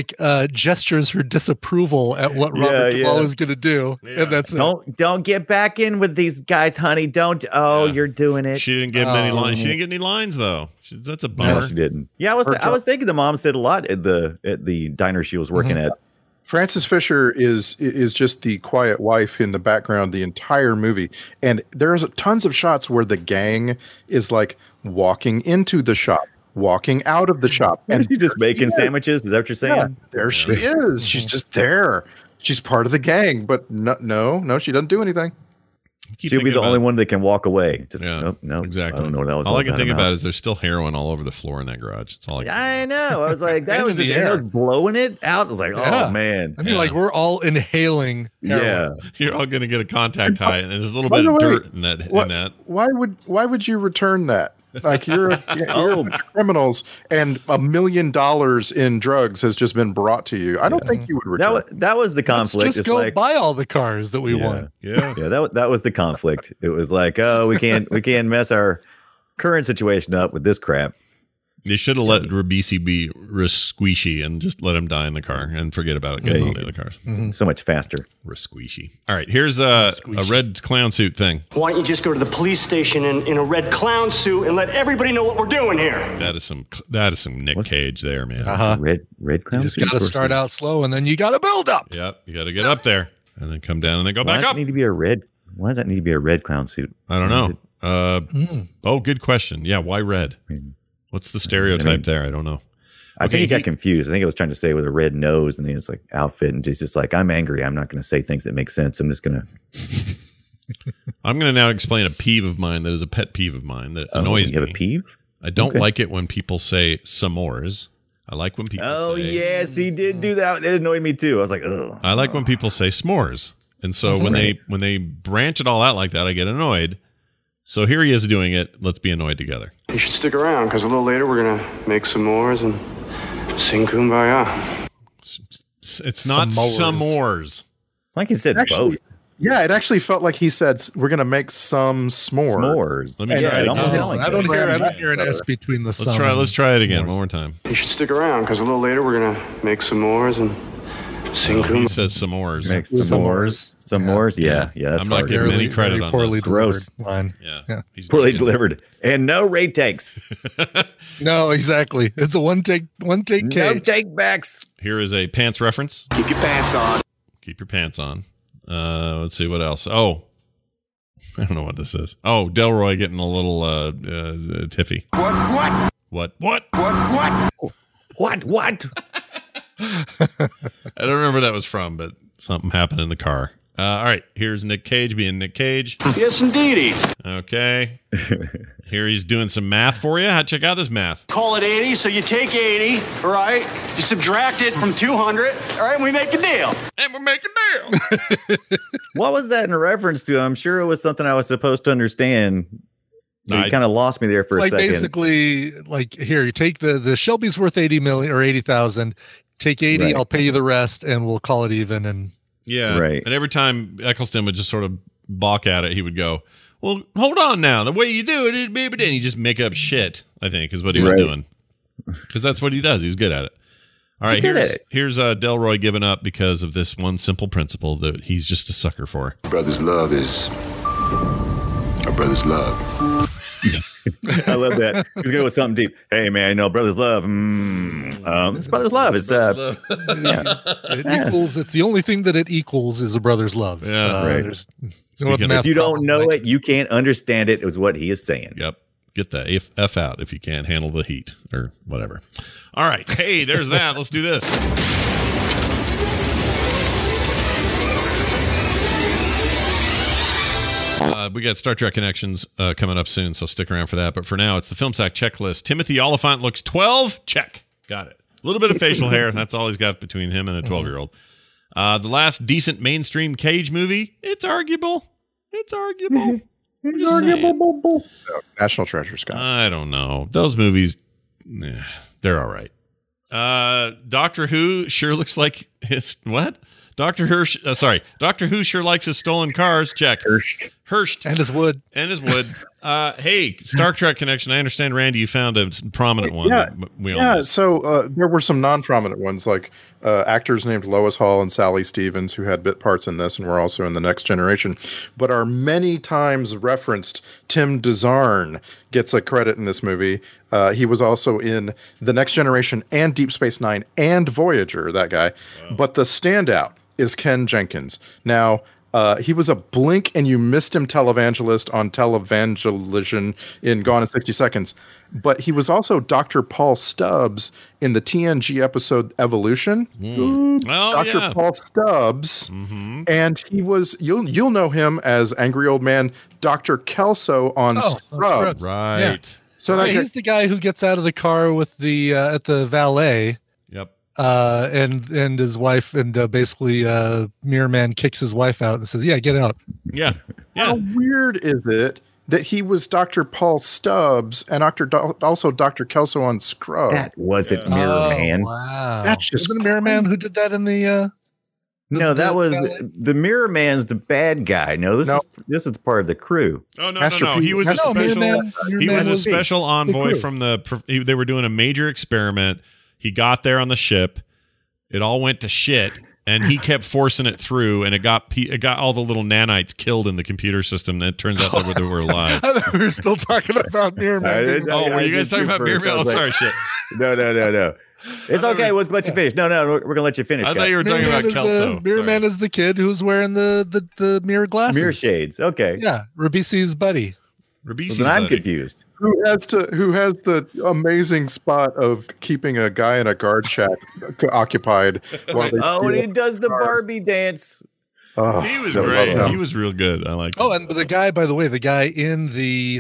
gestures her disapproval at what Robert Duvall is going to do, and that's Don't get back in with these guys, honey. Don't. Oh, you're doing it. She didn't get many lines. She didn't get any lines though. That's a bummer. No, she didn't. Yeah, I was thinking the mom said a lot at the diner she was working at. Frances Fisher is just the quiet wife in the background the entire movie, and there's tons of shots where the gang is like walking into the shop, walking out of the shop, and she's just making sandwiches. Is that what you're saying? Yeah, there she is. She's just there. She's part of the gang, but no, she doesn't do anything. She'll be the only one that can walk away. Just no, exactly. I don't know what that was. All I can think about is there's still heroin all over the floor in that garage. It's all I can I know. I was like, that was just, and I was blowing it out. I was like, oh man. I mean, like we're all inhaling heroin. Yeah, you're all gonna get a contact high, and there's a little bit of dirt in that. Why would you return that? Like you're criminals, and $1 million in drugs has just been brought to you. I don't think you would return. That was the conflict. Let's just go buy all the cars that we want. Yeah. That was the conflict. It was like, oh, we can't mess our current situation up with this crap. They should have let Ribisi be squishy and just let him die in the car and forget about it. Getting all the other cars. So much faster. Squishy. All right, here's a red clown suit thing. Why don't you just go to the police station in a red clown suit and let everybody know what we're doing here? That is some Nick Cage there, man. Red clown You suit. just got to start out slow, and then you got to build up. Yep, you got to get up there and then come down and then go Why back does up. it need to be a red? Why does that need to be a red clown suit? I don't know. Oh, good question. Yeah, why red? What's the stereotype there? I don't know. I think he got confused. I think I was trying to say with a red nose and then it's like outfit, and he's just like, I'm angry. I'm not going to say things that make sense. I'm just going to. I'm going to now explain a peeve of mine that is a pet peeve of mine that annoys me. You have a peeve? I don't like it when people say s'mores. I like when people Oh, say... yes, he did do that. It annoyed me too. I was like, ugh. I like when people say s'mores. And so when they branch it all out like that, I get annoyed. So here he is doing it. Let's be annoyed together. You should stick around, because a little later we're going to make some s'mores and sing Kumbaya. It's not s'mores. Like he said both. Yeah, it actually felt like he said, we're going to make some s'mores. S'mores. Let me try it again. I don't hear an S between the Let's try it again one more time. You should stick around, because a little later we're going to make some s'mores and sing Kumbaya. He says s'mores. Make s'mores. S'mores? Yeah. That's I'm not getting any credit on poorly this. Gross. Line. Yeah. He's Poorly not delivered. And no rate takes. No, exactly. It's a one take No cage. take backs. Here is a pants reference. Keep your pants on. Keep your pants on. Let's see what else. Oh, I don't know what this is. Oh, Delroy getting a little tiffy. What? What? I don't remember where that was from, but something happened in the car. All right, here's Nick Cage being Nick Cage. Yes, indeedy. Okay. Here he's doing some math for you. Check out this math. Call it 80, so you take 80, all right? You subtract it from 200, all right, and we make a deal. And we're making deal. What was that in reference to? I'm sure it was something I was supposed to understand. You kind of lost me there for a second. Basically, like here, you take the Shelby's worth 80 million or 80,000. Take 80, Right. I'll pay you the rest, and we'll call it even. And Yeah. Right. And every time Eccleston would just sort of balk at it, he would go, well, hold on now. The way you do it, and you just make up shit, I think, is what he was doing. Because that's what he does. He's good at it. All right, here's Delroy giving up because of this one simple principle that he's just a sucker for. Brother's love is a brother's love. I love that. He's going with something deep. Hey, man, you know, Brothers Love. It's Brothers Love. It's It equals. It's the only thing that it equals is a brother's love. Yeah, right. If you don't know it, you can't understand it. Is what he is saying. Yep. Get the F out if you can't handle the heat or whatever. All right. Hey, there's that. Let's do this. We got Star Trek Connections coming up soon, so stick around for that. But for now, it's the Film Sack checklist. Timothy Oliphant looks 12. Check. Got it. A little bit of facial hair. That's all he's got between him and a 12-year-old. The last decent mainstream Cage movie. It's arguable. It's arguable. It's arguable. National Treasure, Scott. I don't know. Those movies, they're all right. Doctor Who sure looks like his what? Doctor Who sure likes his stolen cars. Check. Hearst and his wood. Hey, Star Trek Connection. I understand, Randy, you found a prominent one. So there were some non-prominent ones, like actors named Lois Hall and Sally Stevens, who had bit parts in this and were also in The Next Generation. But our many times referenced Tim DeZarn gets a credit in this movie. He was also in The Next Generation and Deep Space Nine and Voyager, that guy. Wow. But the standout is Ken Jenkins. Now, he was a blink and you missed him televangelist on Televangelician in Gone in 60 Seconds. But he was also Dr. Paul Stubbs in the TNG episode Evolution. Dr. Paul Stubbs. Mm-hmm. And he was, you'll know him as angry old man Dr. Kelso on Scrubs. Right. Yeah. So he's the guy who gets out of the car with the at the valet. Yep. And his wife, and basically Mirror Man kicks his wife out and says, "Yeah, get out." Yeah. How weird is it that he was Dr. Paul Stubbs and also Dr. Kelso on Scrubs? That wasn't Mirror Man. Wow, that's just wasn't Mirror Man who did that in the. No, that was the Mirror Man's the bad guy. No, this is part of the crew. Oh no. He was a special envoy from they were doing a major experiment. He got there on the ship. It all went to shit, and he kept forcing it through, and it got all the little nanites killed in the computer system. That turns out they were alive. I thought we were still talking about Mirror Man. Were you guys talking about Mirror Man? Oh, sorry, shit. No. It's okay. We'll let you finish. No, we're gonna let you finish. I thought you were talking about Kelso. Mirror Man is the kid who's wearing the mirror glasses, mirror shades. Okay, yeah, Ribisi's buddy. I'm confused. Who has the amazing spot of keeping a guy in a guard shack occupied while they and he does the Barbie dance. Oh, he was great. He was real good. I like. Oh, and the guy, by the way, the guy in the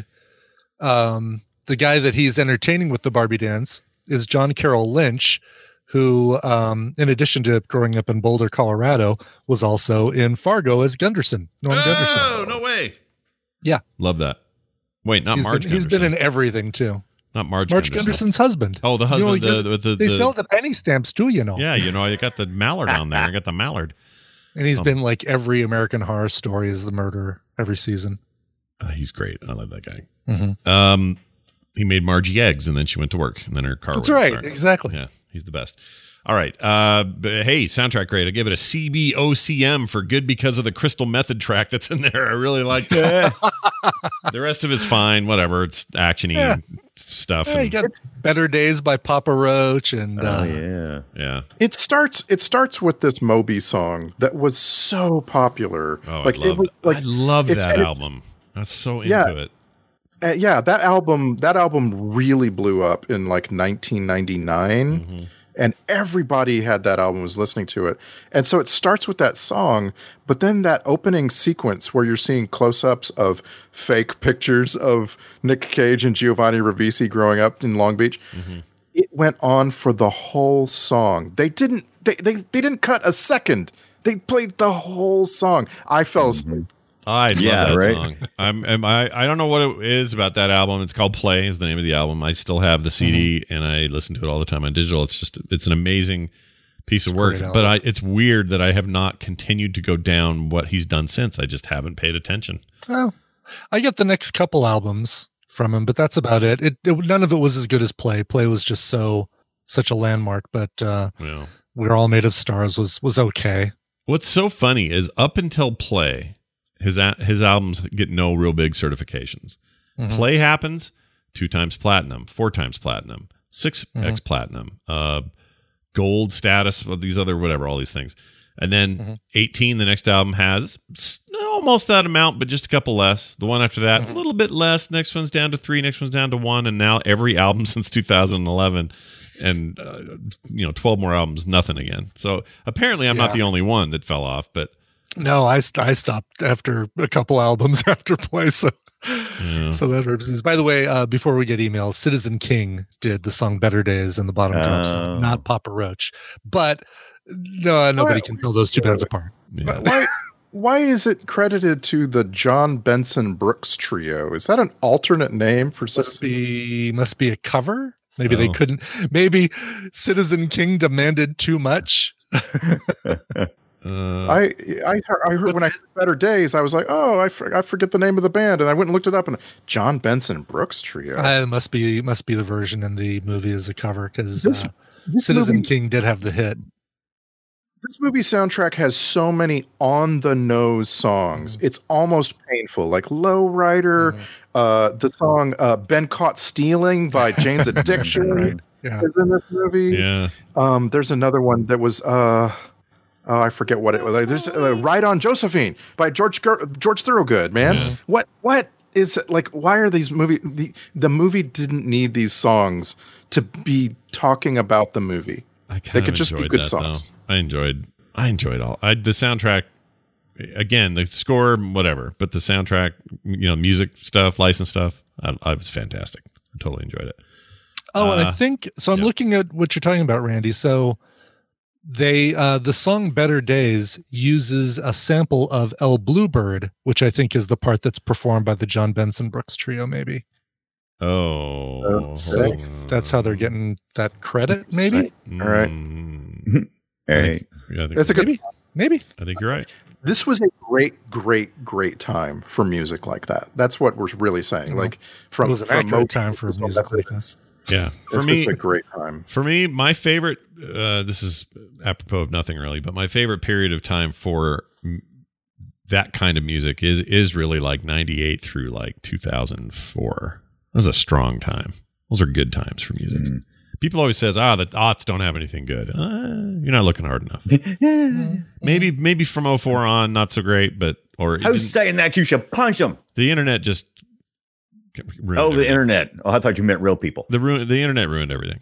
guy that he's entertaining with the Barbie dance is John Carroll Lynch, who, in addition to growing up in Boulder, Colorado, was also in Fargo as Gunderson. Norm Gunderson. Oh, no way. Yeah. Love that. Wait, not Marge Gunderson. He's been in everything, too. Not Marge Gunderson's husband. Oh, the husband. They sell the penny stamps, too, you know. Yeah, you got the mallard on there. I got the mallard. And he's been like every American Horror Story is the murderer every season. He's great. I love that guy. Mm-hmm. He made Margie eggs, and then she went to work, and then her car. That's right, exactly. Yeah, he's the best. All right. But hey, soundtrack great. I give it a CBOCM for good because of the Crystal Method track that's in there. I really like that. The rest of it's fine. Whatever. It's actiony stuff. Yeah, you got Better Days by Papa Roach, and yeah. It starts with this Moby song that was so popular. Oh, I love that album. I was so into it. That album really blew up in like 1999. Mm-hmm. And everybody had that album, was listening to it. And so it starts with that song, but then that opening sequence where you're seeing close-ups of fake pictures of Nick Cage and Giovanni Ribisi growing up in Long Beach. Mm-hmm. It went on for the whole song. They didn't cut a second. They played the whole song. I fell asleep. I love that song. I don't know what it is about that album. It's called Play is the name of the album. I still have the CD and I listen to it all the time on digital. It's an amazing piece of work, but it's weird that I have not continued to go down what he's done since. I just haven't paid attention. Well, I get the next couple albums from him, but that's about it. None of it was as good as Play. Play was just such a landmark, but We're All Made of Stars was okay. What's so funny is up until Play, his albums get no real big certifications. Play Happens, 2 times platinum, 4 times platinum, 6x platinum, gold status, these other whatever, all these things. And then 18, the next album has almost that amount, but just a couple less. The one after that, a little bit less. Next one's down to 3, next one's down to 1, and now every album since 2011 and 12 more albums, nothing again. So apparently I'm not the only one that fell off, but no, I stopped after a couple albums after Play, so that represents. By the way, before we get emails, Citizen King did the song "Better Days" and the bottom drop song, not Papa Roach, but no, nobody can tell those two bands apart. Yeah. Why is it credited to the John Benson Brooks Trio? Is that an alternate name for Citizen? Must be a cover. Maybe they couldn't. Maybe Citizen King demanded too much. I heard when I heard Better Days, I was like, oh, I forget the name of the band, and I went and looked it up, and John Benson Brooks Trio. It must be the version in the movie as a cover, because Citizen King did have the hit. This movie soundtrack has so many on the nose songs. It's almost painful, like Low Rider, the song "Been Caught Stealing" by Jane's Addiction is in this movie. Yeah. There's another one that was I forget what it was. There's "Ride on Josephine" by George Thorogood. Man, what is it like? Why are these the movie didn't need these songs to be talking about the movie? They could just be good songs. Though. I enjoyed all the soundtrack. Again, the score, whatever, but the soundtrack, music stuff, license stuff, I was fantastic. I totally enjoyed it. Oh, and I think so. I'm looking at what you're talking about, Randy. So they the song "Better Days" uses a sample of "El Bluebird," which I think is the part that's performed by the John Benson Brooks Trio. Maybe. Oh, so that's how they're getting that credit. Maybe. All right. All right. Yeah, that's a good. Maybe. I think you're right. This was a great time for music like that. That's what we're really saying. Like it was an accurate time for music like this. Yeah, for me, it's a great time. For me, my favorite. This is apropos of nothing really, but my favorite period of time for that kind of music is really like 98 through like 2004. That was a strong time. Those are good times for music. People always says, the aughts don't have anything good. You're not looking hard enough. Maybe from 04 on, not so great, but who's saying that? You should punch them. The internet just ruined the everything. internet. Oh, I thought you meant real people. The internet ruined everything.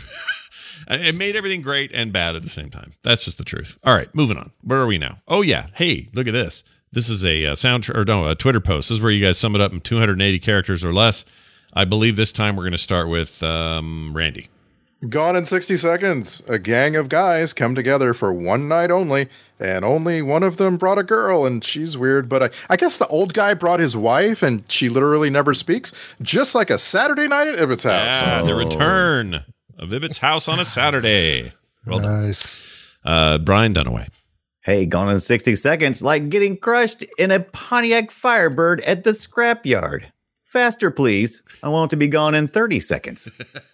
It made everything great and bad at the same time. That's just the truth. All right, moving on. Where are we now? Oh yeah. Hey, look at this. This is a Twitter post. This is where you guys sum it up in 280 characters or less. I believe this time we're going to start with Randy. Gone in 60 Seconds. A gang of guys come together for one night only, and only one of them brought a girl, and she's weird, but I guess the old guy brought his wife, and she literally never speaks, just like a Saturday night at Ibbott's house. Yeah, the return of Ibbott's house on a Saturday. Well nice. Done. Brian Dunaway. Hey, Gone in 60 Seconds, like getting crushed in a Pontiac Firebird at the scrapyard. Faster, please. I want to be gone in 30 seconds.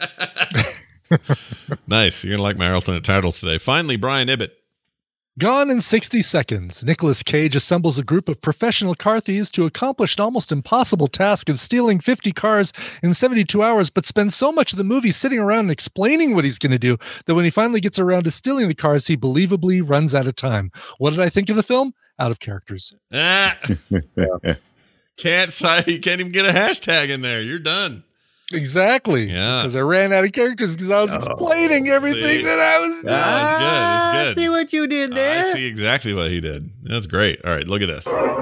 Nice. You're going to like my alternate titles today. Finally, Brian Ibbott. Gone in 60 Seconds. Nicolas Cage assembles a group of professional car thieves to accomplish an almost impossible task of stealing 50 cars in 72 hours, but spends so much of the movie sitting around and explaining what he's going to do that when he finally gets around to stealing the cars, he believably runs out of time. What did I think of the film? Out of characters. Can't say, you can't even get a hashtag in there. You're done. Exactly. Yeah. Because I ran out of characters because I was explaining everything that I was doing. That's good. See what you did there? I see exactly what he did. That's great. All right, look at this.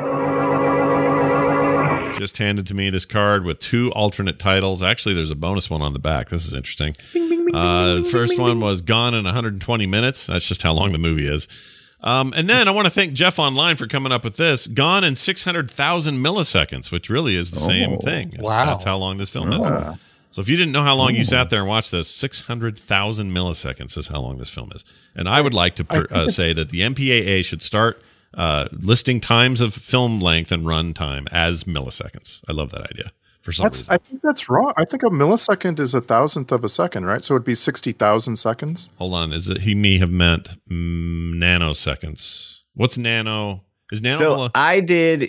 Just handed to me this card with 2 alternate titles. Actually, there's a bonus one on the back. This is interesting. The first one was Gone in 120 minutes. That's just how long the movie is. And then I want to thank Jeff Online for coming up with this. Gone in 600,000 milliseconds, which really is the same thing. That's how long this film is. So if you didn't know how long you sat there and watched this, 600,000 milliseconds is how long this film is. And I would like to say that the MPAA should start listing times of film length and run time as milliseconds. I love that idea. For some reason. I think that's wrong. I think a millisecond is 1,000th of a second, right? So it'd be 60,000 seconds. Hold on. He may have meant nanoseconds. What's nano? Is now So I did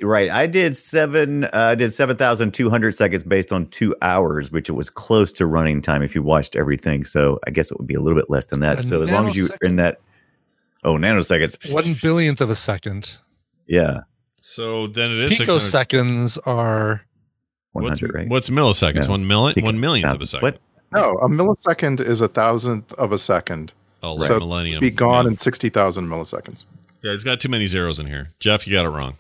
7,200 seconds based on 2 hours, which it was close to running time if you watched everything. So I guess it would be a little bit less than that. So as long as you're in that, nanoseconds, 1 billionth of a second. Yeah. So then it is picoseconds are 100, right? What's milliseconds? No. 1 millionth of a second. What? No, a millisecond is 1,000th of a second. Oh, so millennium. Be gone in 60,000 milliseconds. Yeah, it's got too many zeros in here. Jeff, you got it wrong.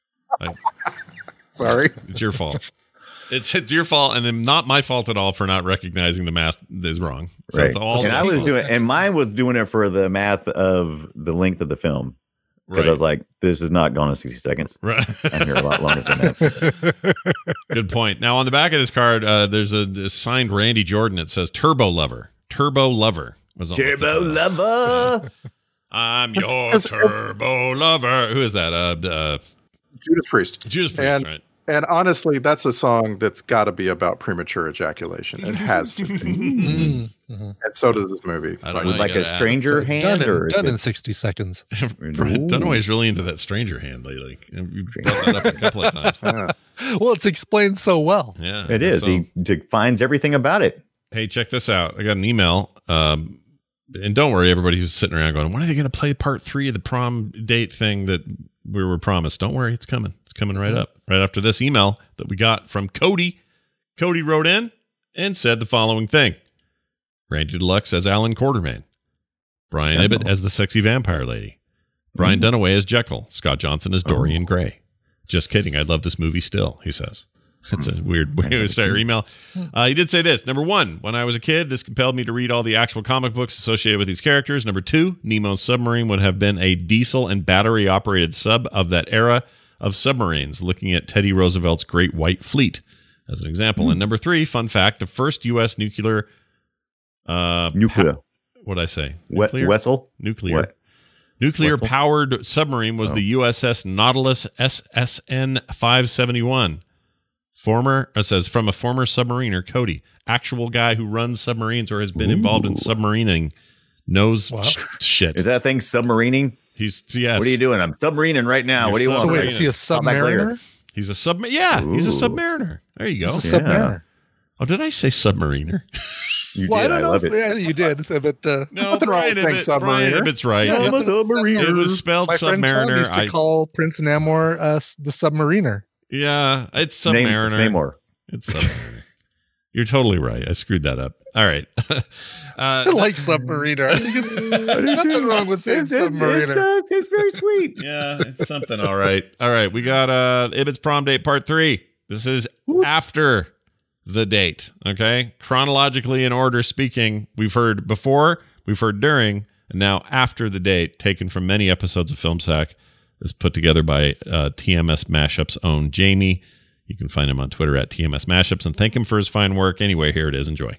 Sorry. It's your fault. It's your fault, and then not my fault at all for not recognizing the math is wrong. So Right. it's all And I was doing, and mine was doing it for the math of the length of the film. Because I was like, this is not gone in 60 seconds. Right. I'm here a lot longer than that. Good point. Now, on the back of this card, there's a signed Randy Jordan. It says Turbo Lover. Turbo Lover. Was Turbo Lover. I'm your Turbo Lover. Who is that? Judas Priest. Judas Priest, right. And honestly, that's a song that's got to be about premature ejaculation. It has to be. And so does this movie. With like a stranger hand? Done in 60 seconds. Dunaway's really into that stranger hand lately. You brought that up a couple of times. Well, it's explained so well. Yeah, It is. So, He defines everything about it. hey, check this out. I got an email. And don't worry, everybody who's sitting around going, when are they going to play part 3 of the prom date thing that we were promised? Don't worry, it's coming. It's coming right up. Right after this email that we got from Cody. Cody wrote in and said the following thing. Randy Deluxe as Alan Quartermain. Brian Ibbett as the sexy vampire lady. Brian Dunaway as Jekyll. Scott Johnson as Dorian Gray. Just kidding. I love this movie still, he says. That's a weird way to start your email. He did say this. Number 1, when I was a kid, this compelled me to read all the actual comic books associated with these characters. Number 2, Nemo's submarine would have been a diesel and battery-operated sub of that era of submarines, looking at Teddy Roosevelt's Great White Fleet as an example. And number 3, fun fact, the first U.S. nuclear... what'd I say? Nuclear? Wessel? Nuclear. What? Nuclear-powered submarine was the USS Nautilus SSN 571. It says from a former submariner, Cody, actual guy who runs submarines or has been involved in submarining, knows shit. Is that thing submarining? Yes. What are you doing? I'm submarining right now. What do you want? So wait, is he a submariner? He's a submariner. Yeah, he's a submariner. There you go. He's a submariner. Oh, did I say submariner? You Well, did. I don't know. love it. Yeah, you did. But No, Brian Ibbett's right. Yeah, It was spelled my friend Tom submariner. used to call Prince Namor the submariner. Yeah, it's submariner. Namor. It's submariner. You're totally right. I screwed that up. All right. I like submariner. I think it's nothing wrong with saying submariner. It's very sweet. Yeah, it's something. All right. All right. We got Ibbett's prom date part 3. This is after the date. Okay. Chronologically in order speaking, we've heard before, we've heard during, and now after the date, taken from many episodes of Film Sack. Is put together by TMS Mashup's own Jamie. You can find him on Twitter at TMS Mashups and thank him for his fine work. Anyway, here it is. Enjoy.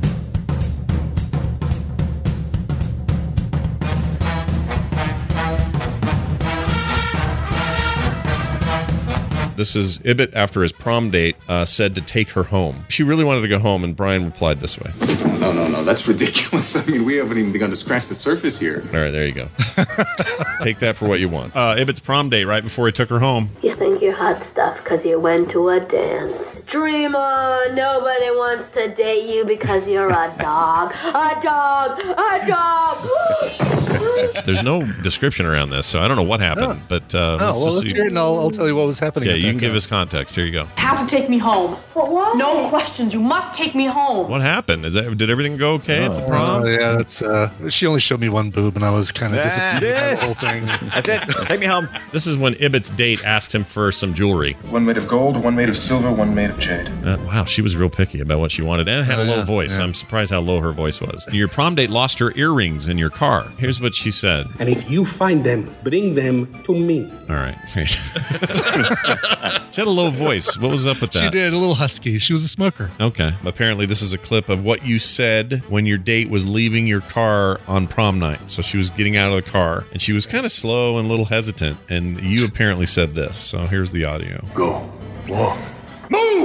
This is Ibbett after his prom date said to take her home. She really wanted to go home, and Brian replied this way. No, that's ridiculous. I mean, we haven't even begun to scratch the surface here. All right, there you go. Take that for what you want. Ibbett's prom date right before he took her home. You think you're hot stuff because you went to a dance. Dreamer, nobody wants to date you because you're a dog. A dog! A dog! There's no description around this, so I don't know what happened. But let's hear it and I'll tell you what was happening. Yeah, you can give us context. Here you go. Have to take me home. But why? No questions. You must take me home. What happened? Did everything go okay at the prom? Yeah, that's. She only showed me one boob, and I was kind of disappointed by the whole thing. I said, take me home. This is when Ibbett's date asked him for some jewelry. One made of gold, one made of silver, one made of jade. Wow, she was real picky about what she wanted and had a low voice. I'm surprised how low her voice was. Your prom date lost her earrings in your car. Here's what she said. And if you find them, bring them to me. All right. She had a low voice. What was up with that? She did, a little husky. She was a smoker. Okay. Apparently, this is a clip of what you said when your date was leaving your car on prom night. So she was getting out of the car, and she was kind of slow and a little hesitant, and you apparently said this. So here's the audio. Go. Walk. Move!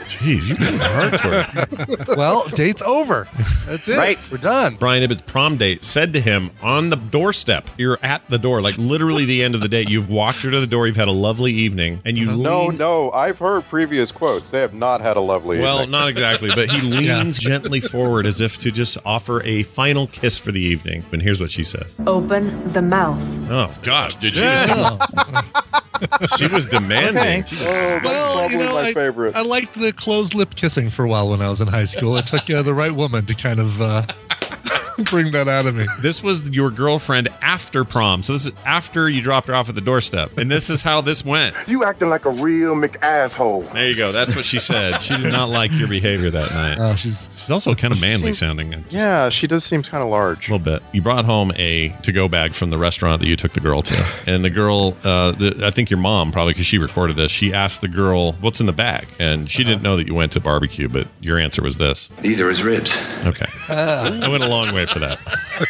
Jeez, you've been hardcore. Well, date's over. That's it. Right. We're done. Brian Ibbott's prom date said to him on the doorstep, you're at the door, like literally the end of the date. You've walked her to the door. You've had a lovely evening. And you No, I've heard previous quotes. They have not had a lovely Well, evening. not exactly, but he leans gently forward as if to just offer a final kiss for the evening. And here's what she says. Open the mouth. Oh, gosh. Did she? She was demanding. Okay. She was Well, you know, I liked the closed lip kissing for a while when I was in high school. It took the right woman to kind of bring that out of me. This was your girlfriend after prom. So this is after you dropped her off at the doorstep. And this is how this went. You acting like a real McAsshole. There you go. That's what she said. She did not like your behavior that night. Oh, she's also kind of manly sounding. Yeah, she does seem kind of large. A little bit. You brought home a to-go bag from the restaurant that you took the girl to. And the girl, I think your mom, probably because she recorded this, she asked the girl, what's in the bag? And she didn't know that you went to barbecue, but your answer was this. These are his ribs. Okay. I went a long way for that.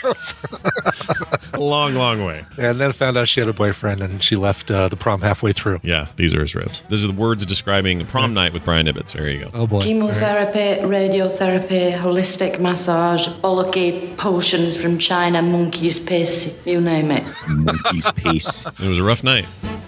A long, long way. And then found out she had a boyfriend and she left the prom halfway through. Yeah, these are his ribs. These are the words describing prom night with Brian Ibbott. There you go. Oh, boy. Chemotherapy, radiotherapy, holistic massage, bollocky potions from China, monkey's piss, you name it. Monkey's piss. It was a rough night.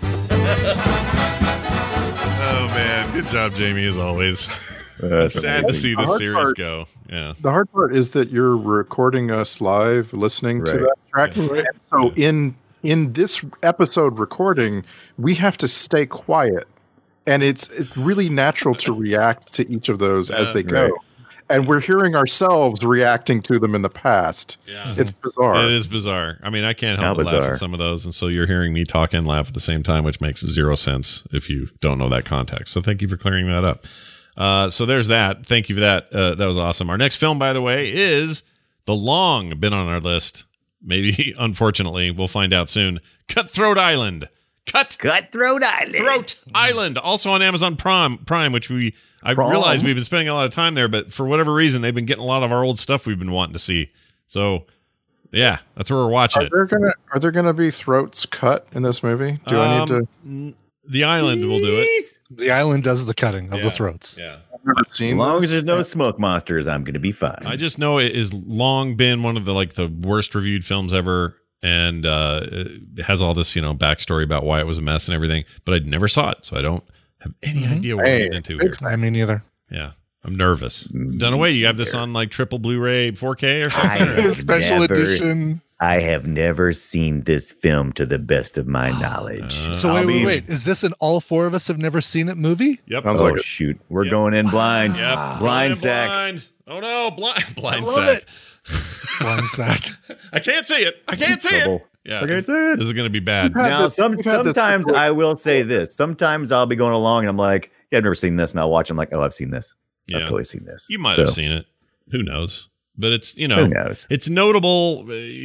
Oh, man. Good job, Jamie, as always. Sad to see this series go. Yeah. The hard part is that you're recording us live, listening to that track. Right. And so in this episode recording, we have to stay quiet, and it's really natural to react to each of those as they go. Right. And we're hearing ourselves reacting to them in the past. Yeah. It's bizarre. It is bizarre. I mean, I can't help but laugh at some of those. And so you're hearing me talk and laugh at the same time, which makes zero sense if you don't know that context. So thank you for clearing that up. So there's that. Thank you for that. That was awesome. Our next film, by the way, is the long been on our list. Maybe, unfortunately, we'll find out soon. Cutthroat Island. Cutthroat Island. Throat Island. Also on Amazon Prime, which I realize we've been spending a lot of time there, but for whatever reason, they've been getting a lot of our old stuff we've been wanting to see. So, yeah, that's where we're watching it. Are there gonna be throats cut in this movie? Do I need to? The Island will do it. The Island does the cutting of the throats. Yeah. As long as there's no smoke monsters, I'm going to be fine. I just know it has long been one of the worst reviewed films ever, and it has all this backstory about why it was a mess and everything. But I never saw it, so I don't have any idea what we're getting into here. I mean, neither. Yeah, I'm nervous. Dunaway, you have this on like triple Blu-ray 4K or something? Special edition. I have never seen this film to the best of my knowledge. So wait. Is this an all four of us have never seen it movie? Yep. Oh, shoot. We're going in blind. Yep. Blind sack. Blind. Oh, no. Blind sack. sack. Blind sack. I can't see it. Yeah. I can't see it. This is going to be bad. Now, sometimes I will say this. Sometimes I'll be going along and I'm like, yeah, I've never seen this. And I'll watch. I'm like, oh, I've seen this. I've totally seen this. You might have seen it. Who knows? But it's who knows? It's notable.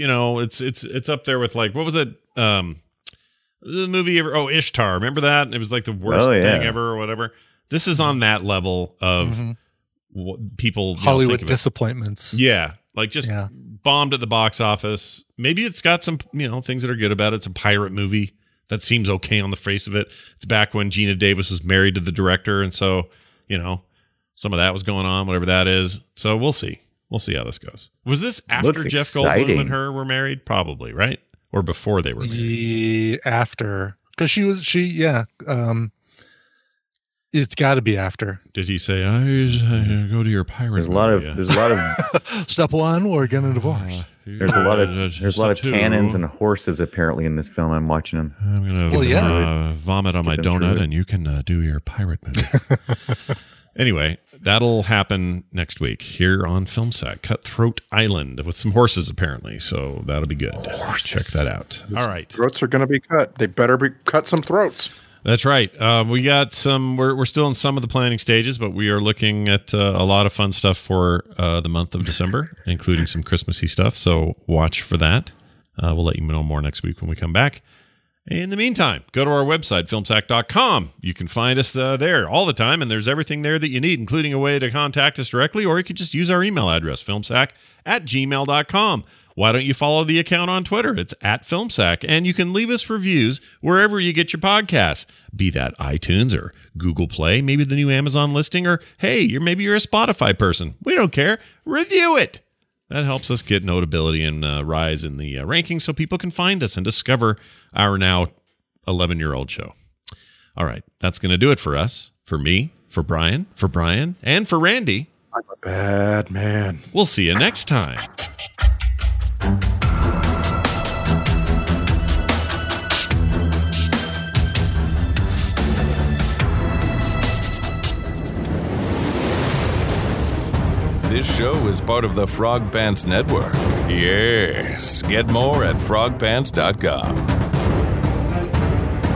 It's up there with like what was it? The movie Ishtar. Remember that? It was like the worst thing ever or whatever. This is on that level of what people Hollywood think of disappointments. Yeah, like just bombed at the box office. Maybe it's got some things that are good about it. It's a pirate movie that seems okay on the face of it. It's back when Gina Davis was married to the director, and so some of that was going on. Whatever that is. So we'll see. We'll see how this goes. Was this after Jeff Goldblum and her were married? Probably, right? Or before they were married? After. Because it's got to be after. Did he say, I go to your pirate There's a lot of step one, we're getting a divorce. There's a lot of cannons and horses apparently in this film. I'm watching them. I'm gonna vomit on my donut, and you can do your pirate movie. Anyway, that'll happen next week here on FilmSack. Cutthroat Island with some horses, apparently. So that'll be good. Check that out. All right. Throats are going to be cut. They better be cut some throats. That's right. We got some. We're still in some of the planning stages, but we are looking at a lot of fun stuff for the month of December, including some Christmassy stuff. So watch for that. We'll let you know more next week when we come back. In the meantime, go to our website, filmsack.com. You can find us there all the time, and there's everything there that you need, including a way to contact us directly, or you could just use our email address, filmsack@gmail.com. why don't you follow the account on Twitter? It's @FilmSack, and you can leave us reviews wherever you get your podcasts, be that iTunes or Google Play, maybe the new Amazon listing, or hey, maybe you're a Spotify person. We don't care. Review it. That helps us get notability and rise in the rankings so people can find us and discover our now 11-year-old show. All right, that's going to do it for us, for me, for Brian, and for Randy. I'm a bad man. We'll see you next time. This show is part of the Frog Pants Network. Yes. Get more at frogpants.com.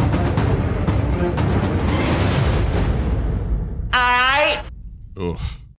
All right. Ugh.